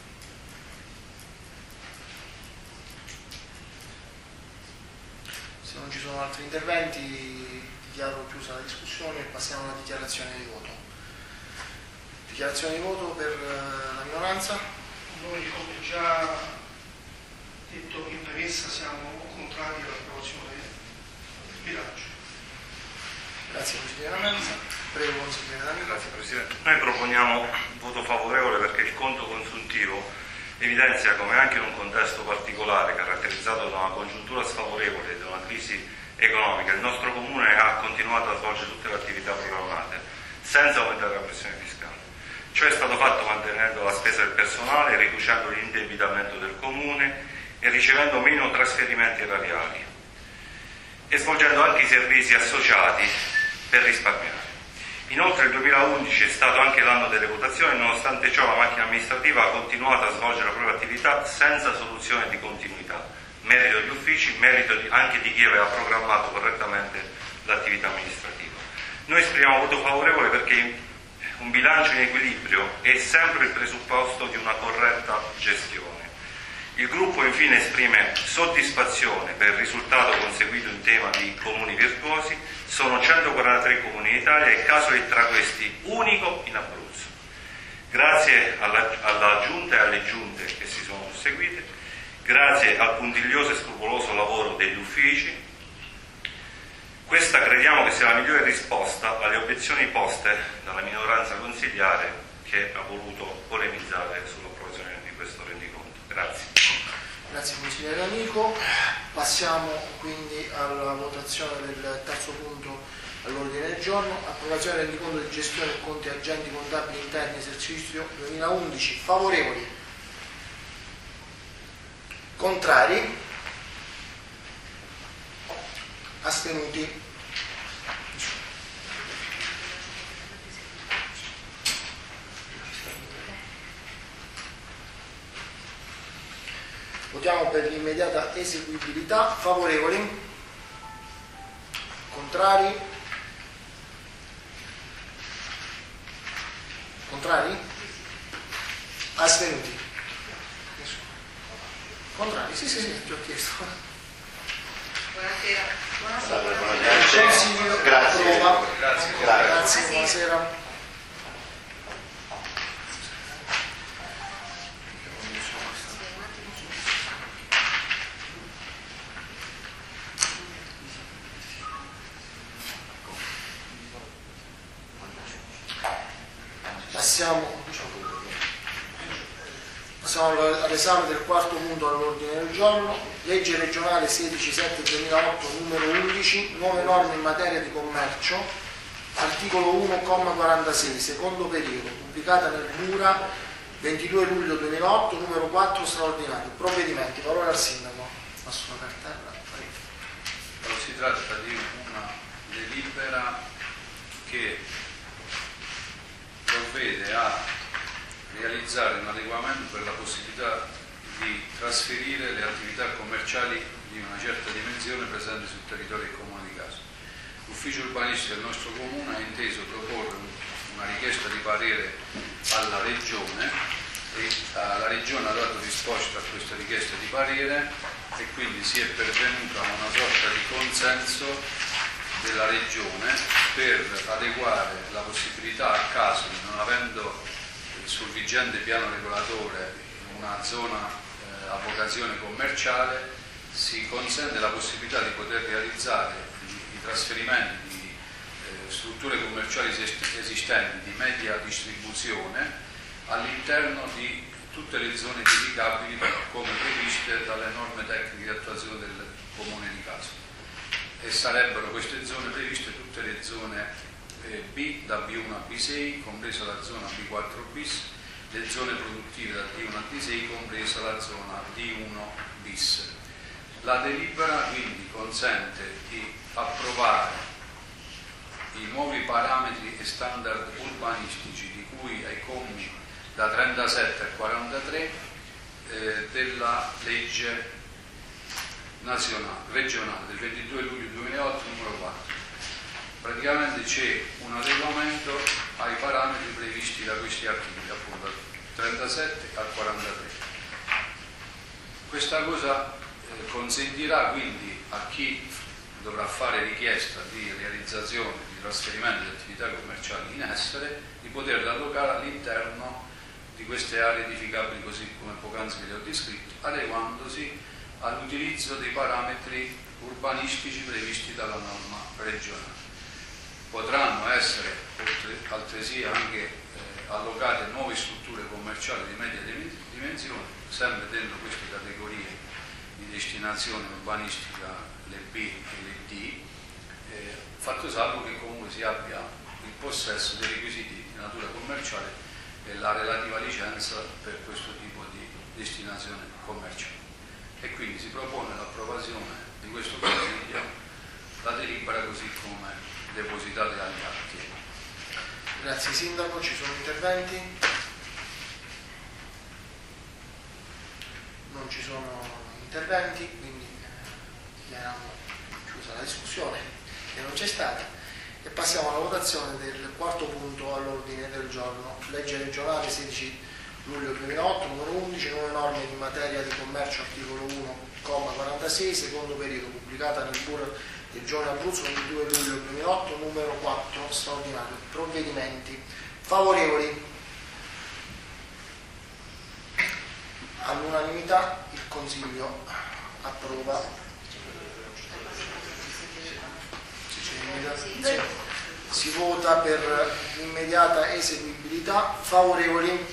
Se non ci sono altri interventi, dichiaro chiusa la discussione e passiamo alla dichiarazione di voto. Dichiarazione di voto per la minoranza. Noi, come già detto in premessa, siamo contrari all'approvazione del bilancio. Grazie consigliere Lamelza. Prego consigliere D'Amico. Grazie Presidente. Noi proponiamo voto favorevole perché il conto consuntivo evidenzia come anche in un contesto particolare caratterizzato da una congiuntura sfavorevole e da una crisi economica, il nostro Comune ha continuato a svolgere tutte le attività programmate senza aumentare la pressione fiscale. Ciò è stato fatto mantenendo la spesa del personale, riducendo l'indebitamento del Comune e ricevendo meno trasferimenti erariali e svolgendo anche i servizi associati per risparmiare. Inoltre il 2011 è stato anche l'anno delle votazioni, nonostante ciò la macchina amministrativa ha continuato a svolgere la propria attività senza soluzione di continuità, merito degli uffici, merito anche di chi aveva programmato correttamente l'attività amministrativa. Noi esprimiamo voto favorevole perché un bilancio in equilibrio è sempre il presupposto di una corretta gestione. Il gruppo infine esprime soddisfazione per il risultato conseguito in tema di comuni virtuosi. Sono 143 comuni in Italia e il caso è tra questi unico in Abruzzo. Grazie alla Giunta e alle giunte che si sono susseguite, grazie al puntiglioso e scrupoloso lavoro degli uffici, questa crediamo che sia la migliore risposta alle obiezioni poste dalla minoranza consiliare che ha voluto polemizzare sull'approvazione di questo rendiconto. Grazie. Grazie consigliere Amico. Passiamo quindi alla votazione del terzo punto all'ordine del giorno. Approvazione del rendiconto di gestione e conti agenti contabili interni esercizio 2011. Favorevoli? Contrari? Astenuti? Votiamo per l'immediata eseguibilità. Favorevoli? Contrari? Contrari? Astenuti? Contrari? Sì, ti ho chiesto. Buonasera. Il Consiglio Grazie. approva. Grazie. Buonasera. Passiamo all'esame del quarto punto all'ordine del giorno. Legge regionale 16/7/2008 numero 11, nuove norme in materia di commercio, articolo 1, comma 46, secondo periodo, pubblicata nel Mura 22 luglio 2008, numero 4, straordinario. Provvedimenti. Parola al Sindaco. Passo la cartella. Allora, si tratta di una delibera che provvede a realizzare un adeguamento per la possibilità di trasferire le attività commerciali di una certa dimensione presenti sul territorio del Comune di Casoli. L'ufficio urbanistico del nostro Comune ha inteso proporre una richiesta di parere alla Regione e la Regione ha dato risposta a questa richiesta di parere e quindi si è pervenuta a una sorta di consenso della Regione per adeguare la possibilità a Casoli, non avendo sul vigente piano regolatore una zona a vocazione commerciale, si consente la possibilità di poter realizzare i trasferimenti di strutture commerciali esistenti di media distribuzione all'interno di tutte le zone edificabili come previste dalle norme tecniche di attuazione del Comune di Casoli. E sarebbero queste zone previste tutte le zone B da B1 a B6, compresa la zona B4 bis, le zone produttive da D1 a D6, compresa la zona D1 bis. La delibera quindi consente di approvare i nuovi parametri e standard urbanistici di cui ai commi da 37 a 43 della legge regionale del 22 luglio 2008 numero 4. Praticamente c'è un adeguamento ai parametri previsti da questi articoli, appunto dal 37 al 43. Questa cosa consentirà quindi a chi dovrà fare richiesta di realizzazione, di trasferimento di attività commerciali in essere, di poterla allocare all'interno di queste aree edificabili, così come poc'anzi vi ho descritto, adeguandosi all'utilizzo dei parametri urbanistici previsti dalla norma regionale. Potranno essere altresì anche allocate nuove strutture commerciali di media dimensione, sempre dentro queste categorie di destinazione urbanistica, le B e le D, fatto salvo che comunque si abbia il possesso dei requisiti di natura commerciale e la relativa licenza per questo tipo di destinazione commerciale. E quindi si propone l'approvazione di questo consiglio, la delibera così come depositate agli atti. Grazie Sindaco, ci sono interventi? Non ci sono interventi, quindi dichiariamo chiusa la discussione che non c'è stata e passiamo alla votazione del quarto punto all'ordine del giorno, legge regionale 16 luglio 2008, numero 11, nuove norme in materia di commercio, articolo 1, comma 46, secondo periodo, pubblicata nel Burro del Giorno Abruzzo 22 luglio 2008, numero 4, straordinario. Provvedimenti favorevoli. All'unanimità il Consiglio approva. Si vota per l'immediata eseguibilità. Favorevoli?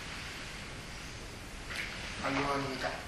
All'unanimità.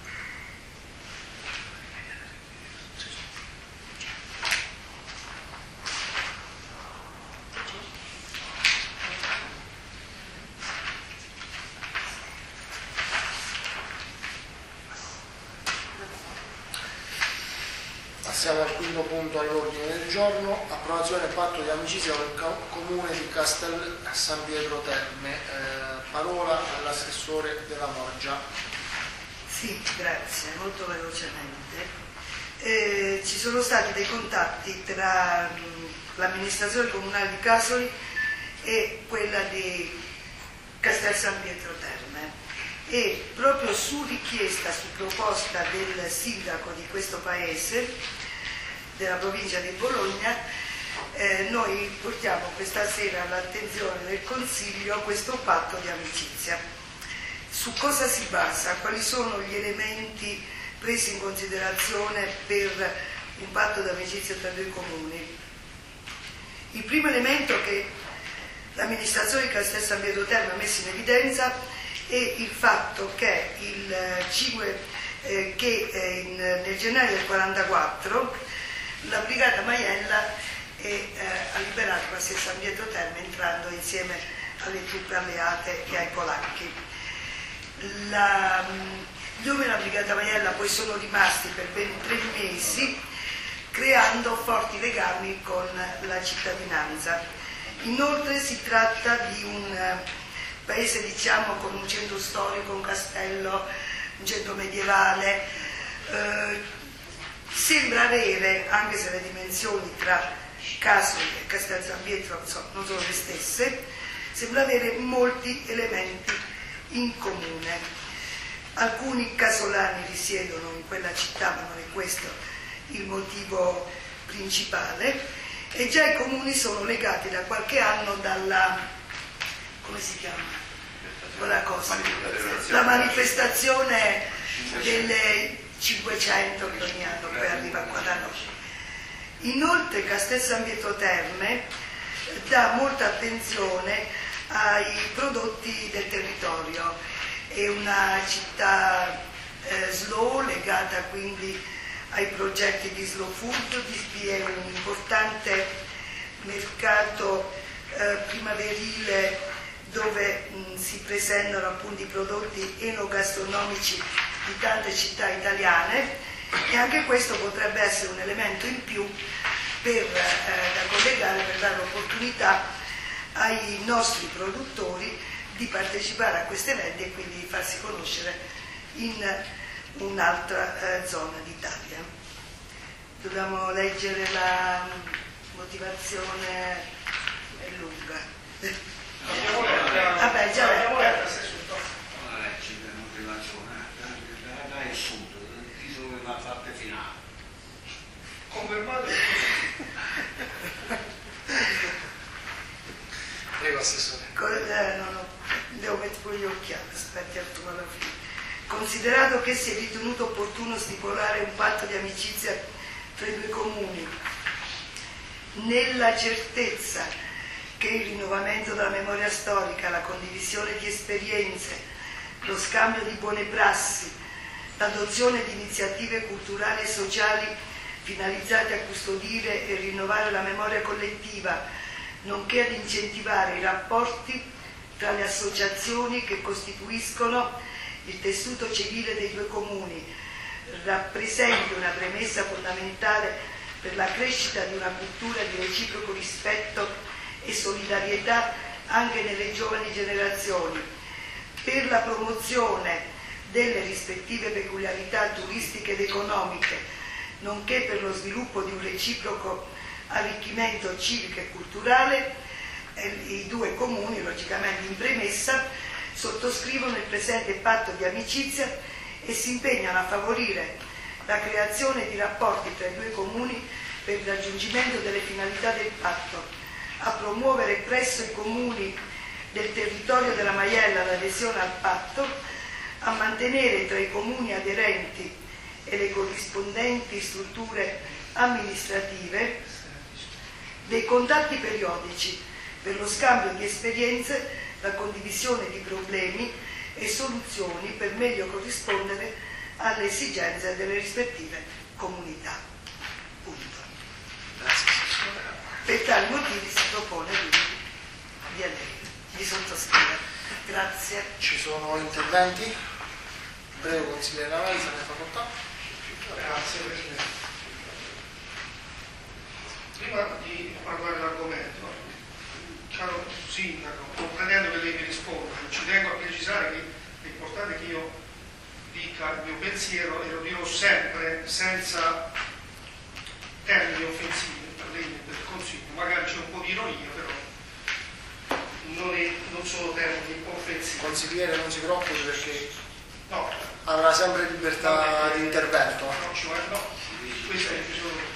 Passiamo al quinto punto all'ordine del giorno, approvazione del patto di amicizia con il comune di Castel San Pietro Terme. Parola all'assessore della Morgia. Sì, grazie, molto velocemente. Ci sono stati dei contatti tra l'amministrazione comunale di Casoli e quella di Castel San Pietro Terme e proprio su richiesta, su proposta del sindaco di questo paese, della provincia di Bologna, noi portiamo questa sera all'attenzione del Consiglio questo patto di amicizia. Su cosa si basa? Quali sono gli elementi presi in considerazione per un patto di amicizia tra due comuni? Il primo elemento che l'amministrazione di Castel San Pietro Terme ha messo in evidenza è il fatto che nel gennaio del 1944 la brigata Maiella ha liberato Castel San Pietro Terme entrando insieme alle truppe alleate e ai polacchi. Gli uomini della brigata Maiella poi sono rimasti per ben 3 mesi creando forti legami con la cittadinanza. Inoltre si tratta di un paese, diciamo, con un centro storico, un castello, un centro medievale. Sembra avere, anche se le dimensioni tra Casoli e Castel San Pietro non sono le stesse, sembra avere molti elementi in comune. Alcuni casolani risiedono in quella città, ma non è questo il motivo principale, e già i comuni sono legati da qualche anno dalla, come si chiama? Quella cosa? La manifestazione delle 500 che ogni anno poi arriva qua da noi. Inoltre Castel San Pietro Terme dà molta attenzione ai prodotti del territorio, è una città slow, legata quindi ai progetti di slow food, è un importante mercato primaverile dove si presentano appunto i prodotti enogastronomici di tante città italiane, e anche questo potrebbe essere un elemento in più da collegare, per dare l'opportunità ai nostri produttori di partecipare a questi eventi e quindi di farsi conoscere in un'altra zona d'Italia. Dobbiamo leggere la motivazione, è lunga. Vabbè, già la legge la motivazione da assunto, il titolo della parte finale. Confermate? Prego, assessore. No, devo mettere pure gli occhiali, aspetti alla fine. Considerato che si è ritenuto opportuno stipulare un patto di amicizia tra i due comuni, nella certezza che il rinnovamento della memoria storica, la condivisione di esperienze, lo scambio di buone prassi, l'adozione di iniziative culturali e sociali finalizzate a custodire e rinnovare la memoria collettiva, nonché ad incentivare i rapporti tra le associazioni che costituiscono il tessuto civile dei due comuni, rappresenta una premessa fondamentale per la crescita di una cultura di reciproco rispetto e solidarietà anche nelle giovani generazioni, per la promozione delle rispettive peculiarità turistiche ed economiche, nonché per lo sviluppo di un reciproco arricchimento civico e culturale. I due comuni, logicamente in premessa, sottoscrivono il presente patto di amicizia e si impegnano a favorire la creazione di rapporti tra i due comuni per il raggiungimento delle finalità del patto, a promuovere presso i comuni del territorio della Maiella l'adesione al patto, a mantenere tra i comuni aderenti e le corrispondenti strutture amministrative dei contatti periodici per lo scambio di esperienze, la condivisione di problemi e soluzioni per meglio corrispondere alle esigenze delle rispettive comunità. Punto. Per tali motivi si propone di sottoscrivere. Grazie. Ci sono interventi? Prego, consigliere Navai, se ne facoltà. Grazie Presidente. Prima di parlare dell'argomento, caro Sindaco, non pretendo che lei mi risponda, ci tengo a precisare che è importante che io dica il mio pensiero e lo dirò sempre senza termini offensivi per lei e per il Consiglio. Magari c'è un po' di ironia, però non sono termini offensivi. Consigliere, non si preoccupi perché no, avrà sempre libertà di intervento. No, questo è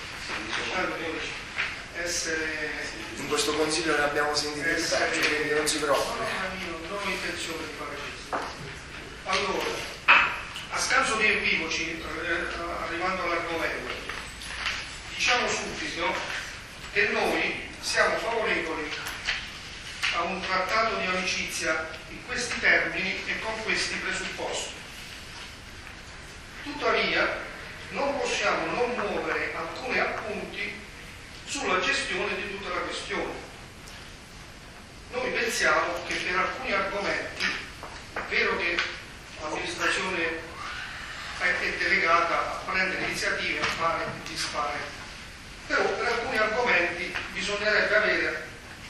essere... In questo Consiglio ne abbiamo sentito di peggio, quindi non si preoccupi. Non ho intenzione di fare questo. Allora, a scanso di equivoci, arrivando all'argomento, diciamo subito che noi siamo favorevoli a un trattato di amicizia in questi termini e con questi presupposti. Tuttavia, non possiamo non muovere alcuni appunti sulla gestione di tutta la questione. Noi pensiamo che per alcuni argomenti, è vero che l'amministrazione è delegata a prendere iniziative, a fare e disfare, però per alcuni argomenti bisognerebbe avere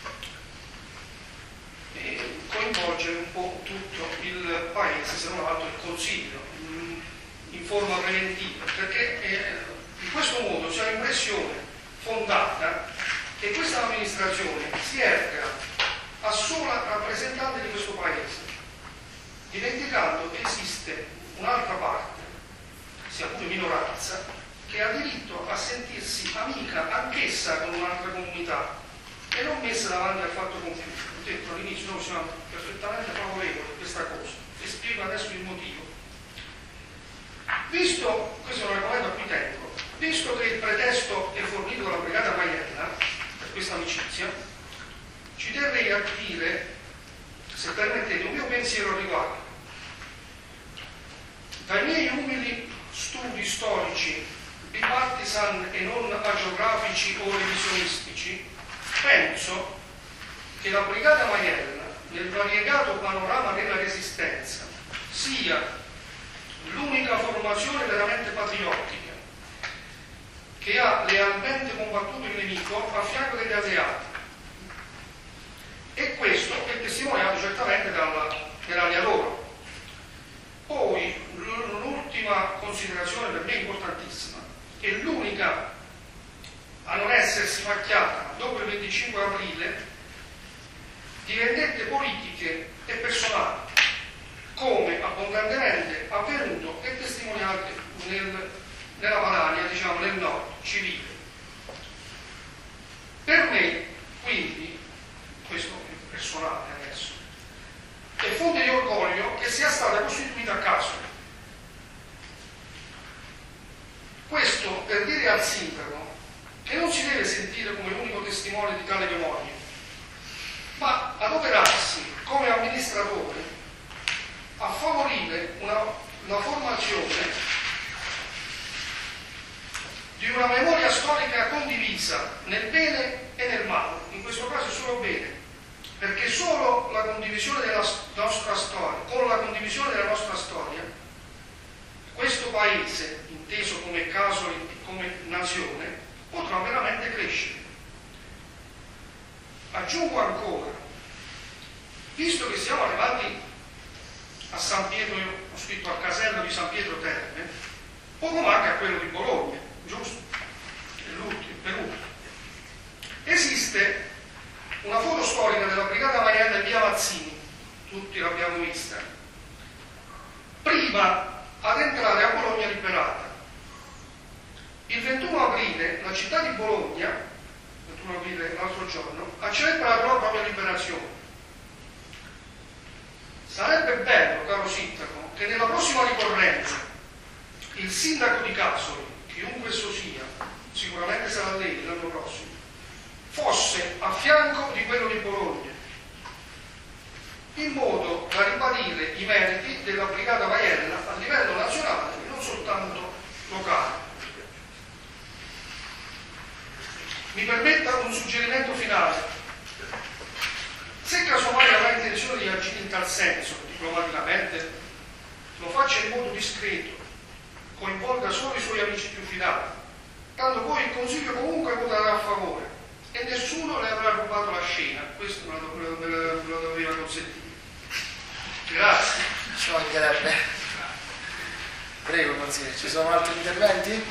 coinvolgere un po' tutto il Paese, se non altro il Consiglio, in forma preventiva, perché in questo modo si ha l'impressione fondata che questa amministrazione si erga a sola rappresentante di questo Paese, dimenticando che esiste un'altra parte, sia pure minoranza, che ha diritto a sentirsi amica anch'essa con un'altra comunità e non messa davanti al fatto compiuto. Ho detto all'inizio, noi siamo perfettamente favorevoli a questa cosa e spiego adesso il motivo. Visto, questo è un argomento a cui tengo, visto che il pretesto è fornito dalla Brigata Maiella per questa amicizia, ci terrei a dire, se permettete, un mio pensiero al riguardo. Dai miei umili studi storici, bipartisan e non agiografici o revisionistici, penso che la Brigata Maiella, nel variegato panorama della Resistenza, sia l'unica formazione veramente patriottica che ha lealmente combattuto il nemico a fianco degli alleati. E questo è testimoniato certamente dall'Italia loro. Poi l'ultima considerazione per me importantissima è l'unica a non essersi macchiata dopo il 25 aprile di vendette politiche e personali, come abbondantemente avvenuto e testimoniato nella Padania, diciamo nel nord, civile. Per me, quindi, questo è personale adesso, è fonte di orgoglio che sia stata costituita a caso. Questo per dire al sindaco che non si deve sentire come unico testimone di tale memoria, ma adoperarsi come amministratore a favorire la formazione di una memoria storica condivisa nel bene e nel male, in questo caso solo bene, perché solo la condivisione della nostra storia, con la condivisione della nostra storia, questo Paese, inteso come caso e come nazione, potrà veramente crescere. Aggiungo ancora, visto che siamo arrivati a San Pietro, io ho scritto al casello di San Pietro Terme, poco manca a quello di Bologna, giusto? È l'ultimo, penultimo. Esiste una foto storica della Brigata Maiella di via Mazzini, tutti l'abbiamo vista, Il 21 aprile la città di Bologna, 21 aprile l'altro giorno, ha celebrato la propria liberazione. Sarebbe bello, caro sindaco, che nella prossima ricorrenza il sindaco di Casoli, chiunque esso sia, sicuramente sarà lei l'anno prossimo, fosse a fianco di quello di Bologna, in modo da ribadire i meriti della Brigata Maiella a livello nazionale e non soltanto locale. Mi permetta un suggerimento finale. Se casomai avrà intenzione di agire in tal senso, diplomaticamente, lo faccia in modo discreto, coinvolga solo i suoi amici più fidati, tanto poi il Consiglio comunque voterà a favore e nessuno le avrà rubato la scena. Questo me lo doveva consentire. Grazie. Ci mancherebbe. Prego, consigliere, ci sono altri interventi?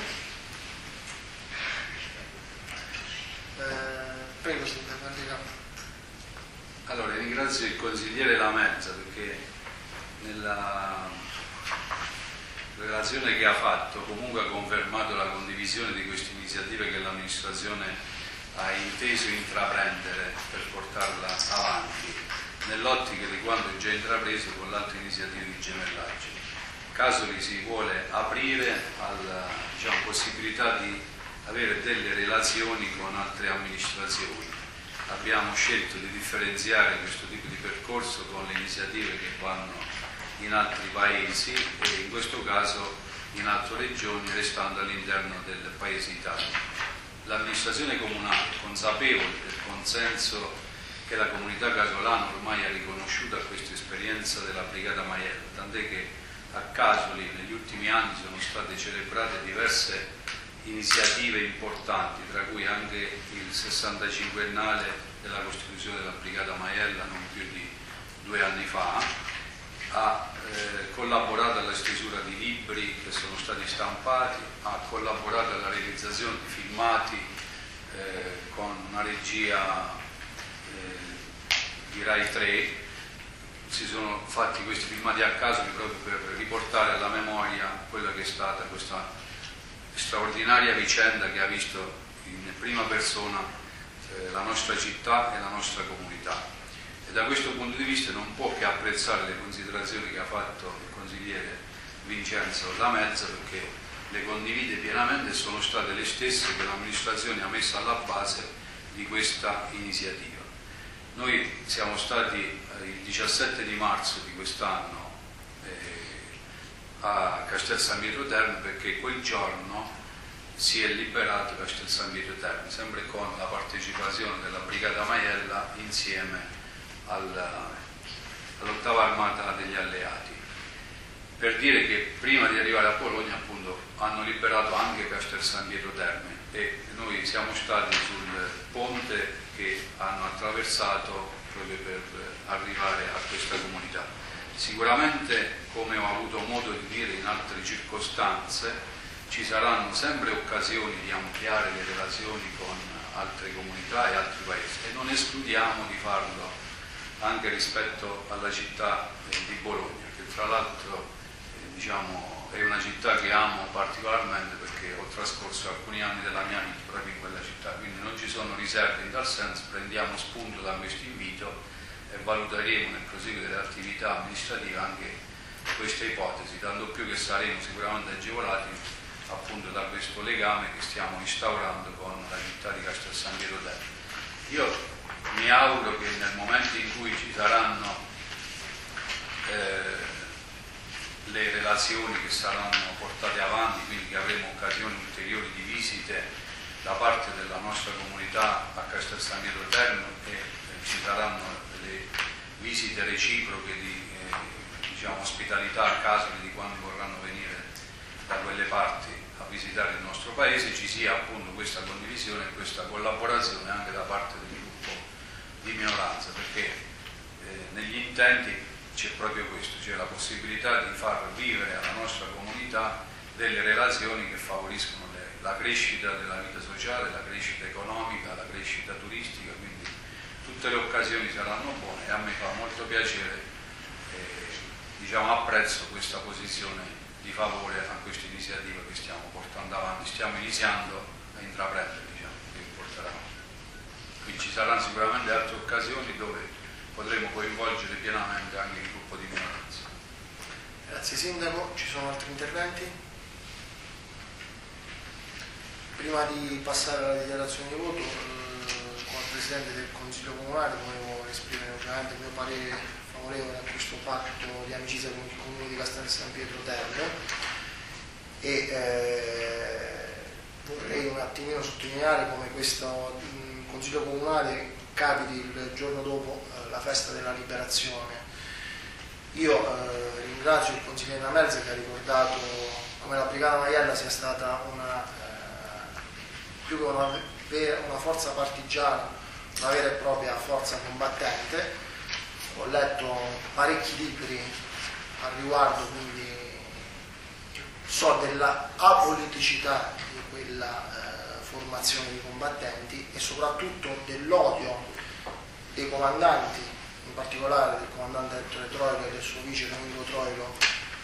Prego, sindaco. Allora, ringrazio il consigliere Lamezza perché nella relazione che ha fatto comunque ha confermato la condivisione di queste iniziative che l'amministrazione ha inteso intraprendere per portarla avanti nell'ottica di quanto è già intrapreso con le altre iniziative di gemellaggine. Casoli si vuole aprire alla possibilità di avere delle relazioni con altre amministrazioni. Abbiamo scelto di differenziare questo tipo di percorso con le iniziative che vanno in altri paesi e in questo caso in altre regioni, restando all'interno del Paese Italia. L'amministrazione comunale, consapevole del consenso che la comunità casolana ormai ha riconosciuto a questa esperienza della Brigata Maiella, tant'è che a Casoli negli ultimi anni sono state celebrate diverse iniziative importanti, tra cui anche il 65ennale della costituzione della Brigata Maiella non più di 2 anni fa, ha collaborato alla stesura di libri che sono stati stampati, ha collaborato alla realizzazione di filmati con una regia di Rai 3, si sono fatti questi filmati a caso proprio per riportare alla memoria quella che è stata questa straordinaria vicenda che ha visto in prima persona la nostra città e la nostra comunità. E da questo punto di vista non può che apprezzare le considerazioni che ha fatto il consigliere Vincenzo Lamezza, perché le condivide pienamente e sono state le stesse che l'amministrazione ha messo alla base di questa iniziativa. Noi siamo stati il 17 di marzo di quest'anno a Castel San Pietro Terme perché quel giorno si è liberato Castel San Pietro Terme, sempre con la partecipazione della Brigata Maiella insieme all'ottava armata degli alleati, per dire che prima di arrivare a Bologna appunto hanno liberato anche Castel San Pietro Terme e noi siamo stati sul ponte che hanno attraversato proprio per arrivare a questa comunità. Sicuramente, come ho avuto modo di dire in altre circostanze, ci saranno sempre occasioni di ampliare le relazioni con altre comunità e altri paesi e non escludiamo di farlo anche rispetto alla città di Bologna, che tra l'altro è una città che amo particolarmente perché ho trascorso alcuni anni della mia vita proprio in quella città, quindi non ci sono riserve in tal senso, prendiamo spunto da questo invito e valuteremo nel proseguo delle attività amministrative anche queste ipotesi, tanto più che saremo sicuramente agevolati appunto da questo legame che stiamo instaurando con la città di Castel San Pietro Terme. Io mi auguro che nel momento in cui ci saranno le relazioni che saranno portate avanti, quindi che avremo occasioni ulteriori di visite da parte della nostra comunità a Castel San Pietro Terme e ci saranno le visite reciproche di ospitalità a Casoli di quando vorranno venire da quelle parti a visitare il nostro paese, ci sia appunto questa condivisione e questa collaborazione anche da parte del gruppo di minoranza, perché negli intenti c'è proprio questo, c'è la possibilità di far vivere alla nostra comunità delle relazioni che favoriscono la crescita della vita sociale, la crescita economica, la crescita turistica, quindi tutte le occasioni saranno buone e a me fa molto piacere, apprezzo questa posizione di favore a questa iniziativa che stiamo portando avanti, stiamo iniziando a intraprendere, diciamo, che porterà. Quindi ci saranno sicuramente altre occasioni dove potremo coinvolgere pienamente anche il gruppo di minoranza. Grazie Sindaco, ci sono altri interventi? Prima di passare alla dichiarazione di voto, come Presidente del Consiglio Comunale volevo esprimere ovviamente il mio parere favorevole a questo patto di amicizia con il Comune di Castel San Pietro Terme e vorrei un attimino sottolineare come questo Consiglio Comunale capiti il giorno dopo la festa della liberazione. Io ringrazio il consigliere Namelza che ha ricordato come la Brigata Maiella sia stata più che una forza partigiana, una vera e propria forza combattente. Ho letto parecchi libri al riguardo, quindi so della apoliticità di quella formazione di combattenti e soprattutto dell'odio dei comandanti, in particolare del comandante Ettore Troilo e del suo vice Domenico Troilo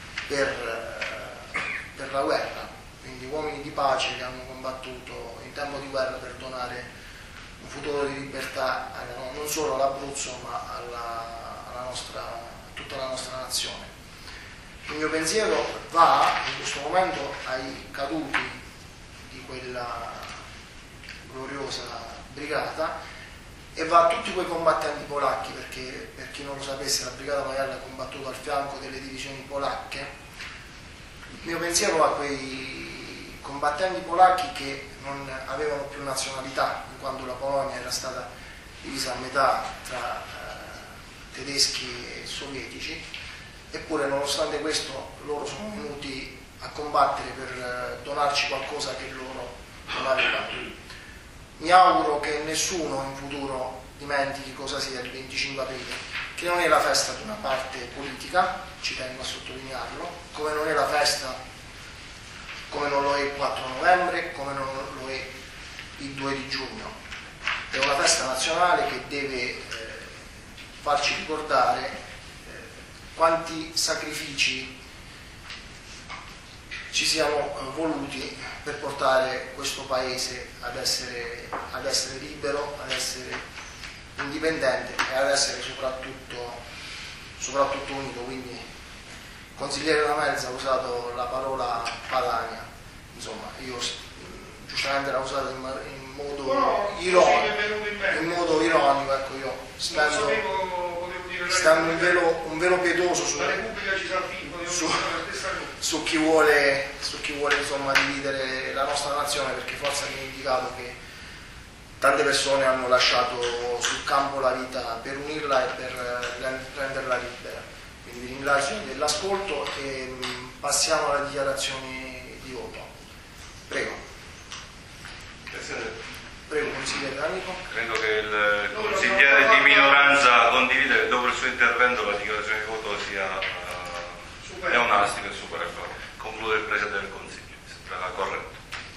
per la guerra, quindi uomini di pace che hanno combattuto in tempo di guerra per donare un futuro di libertà non solo all'Abruzzo ma a tutta la nostra nazione. Il mio pensiero va in questo momento ai caduti di quella gloriosa brigata e va a tutti quei combattenti polacchi, perché per chi non lo sapesse la Brigata Maiella ha combattuto al fianco delle divisioni polacche. Il mio pensiero va a quei combattenti polacchi che non avevano più nazionalità, in quanto la Polonia era stata divisa a metà tra tedeschi e sovietici, eppure nonostante questo loro sono venuti a combattere per donarci qualcosa che loro non avevano. Mi auguro che nessuno in futuro dimentichi cosa sia il 25 aprile, che non è la festa di una parte politica, ci tengo a sottolinearlo, come non è la festa, come non lo è il 4 novembre, come non lo è il 2 di giugno. È una festa nazionale che deve farci ricordare quanti sacrifici ci siano voluti per portare questo paese ad essere libero, ad essere indipendente e ad essere soprattutto unito. Quindi il consigliere Namelza ha usato la parola Padania, insomma io giustamente l'ho usata in modo ironico, ecco, io stando un velo pietoso su chi vuole insomma dividere la nostra nazione, perché forse ha dimenticato che tante persone hanno lasciato sul campo la vita per unirla e per renderla libera. Quindi vi ringrazio dell'ascolto e passiamo alla dichiarazione di voto. Prego. Prego, consigliere D'Amico. Credo che il consigliere di minoranza condivide che dopo il suo intervento la dichiarazione di voto sia neonastica e superflua. Conclude il Presidente del Consiglio, mi sembra corretto.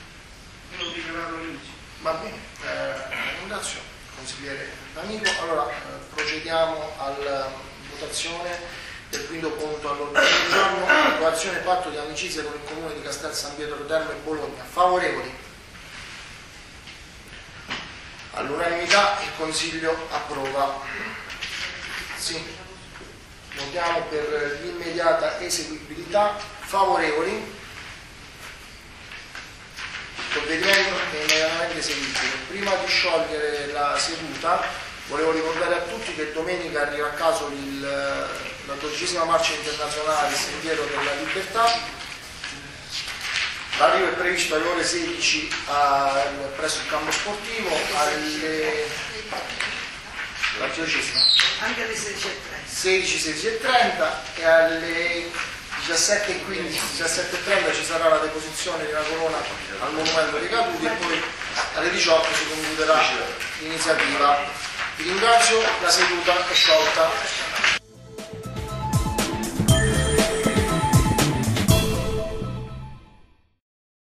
Va bene, ringrazio il consigliere D'Amico. Allora procediamo alla votazione del quinto punto all'ordine del giorno, approvazione patto di amicizia con il Comune di Castel San Pietro Terme e Bologna. Favorevoli? All'unanimità il Consiglio approva. Sì. Votiamo per l'immediata eseguibilità. Favorevoli? Provvedimento immediatamente eseguibile. Prima di sciogliere la seduta volevo ricordare a tutti che domenica arriva a caso la 12ª marcia internazionale Sentiero della Libertà. L'arrivo è previsto alle ore 16 presso il campo sportivo, anche alle 16:30 e alle 17:15, 17:30 ci sarà la deposizione di una corona al monumento dei caduti e poi alle 18 si concluderà l'iniziativa. Vi ringrazio, la seduta è sciolta.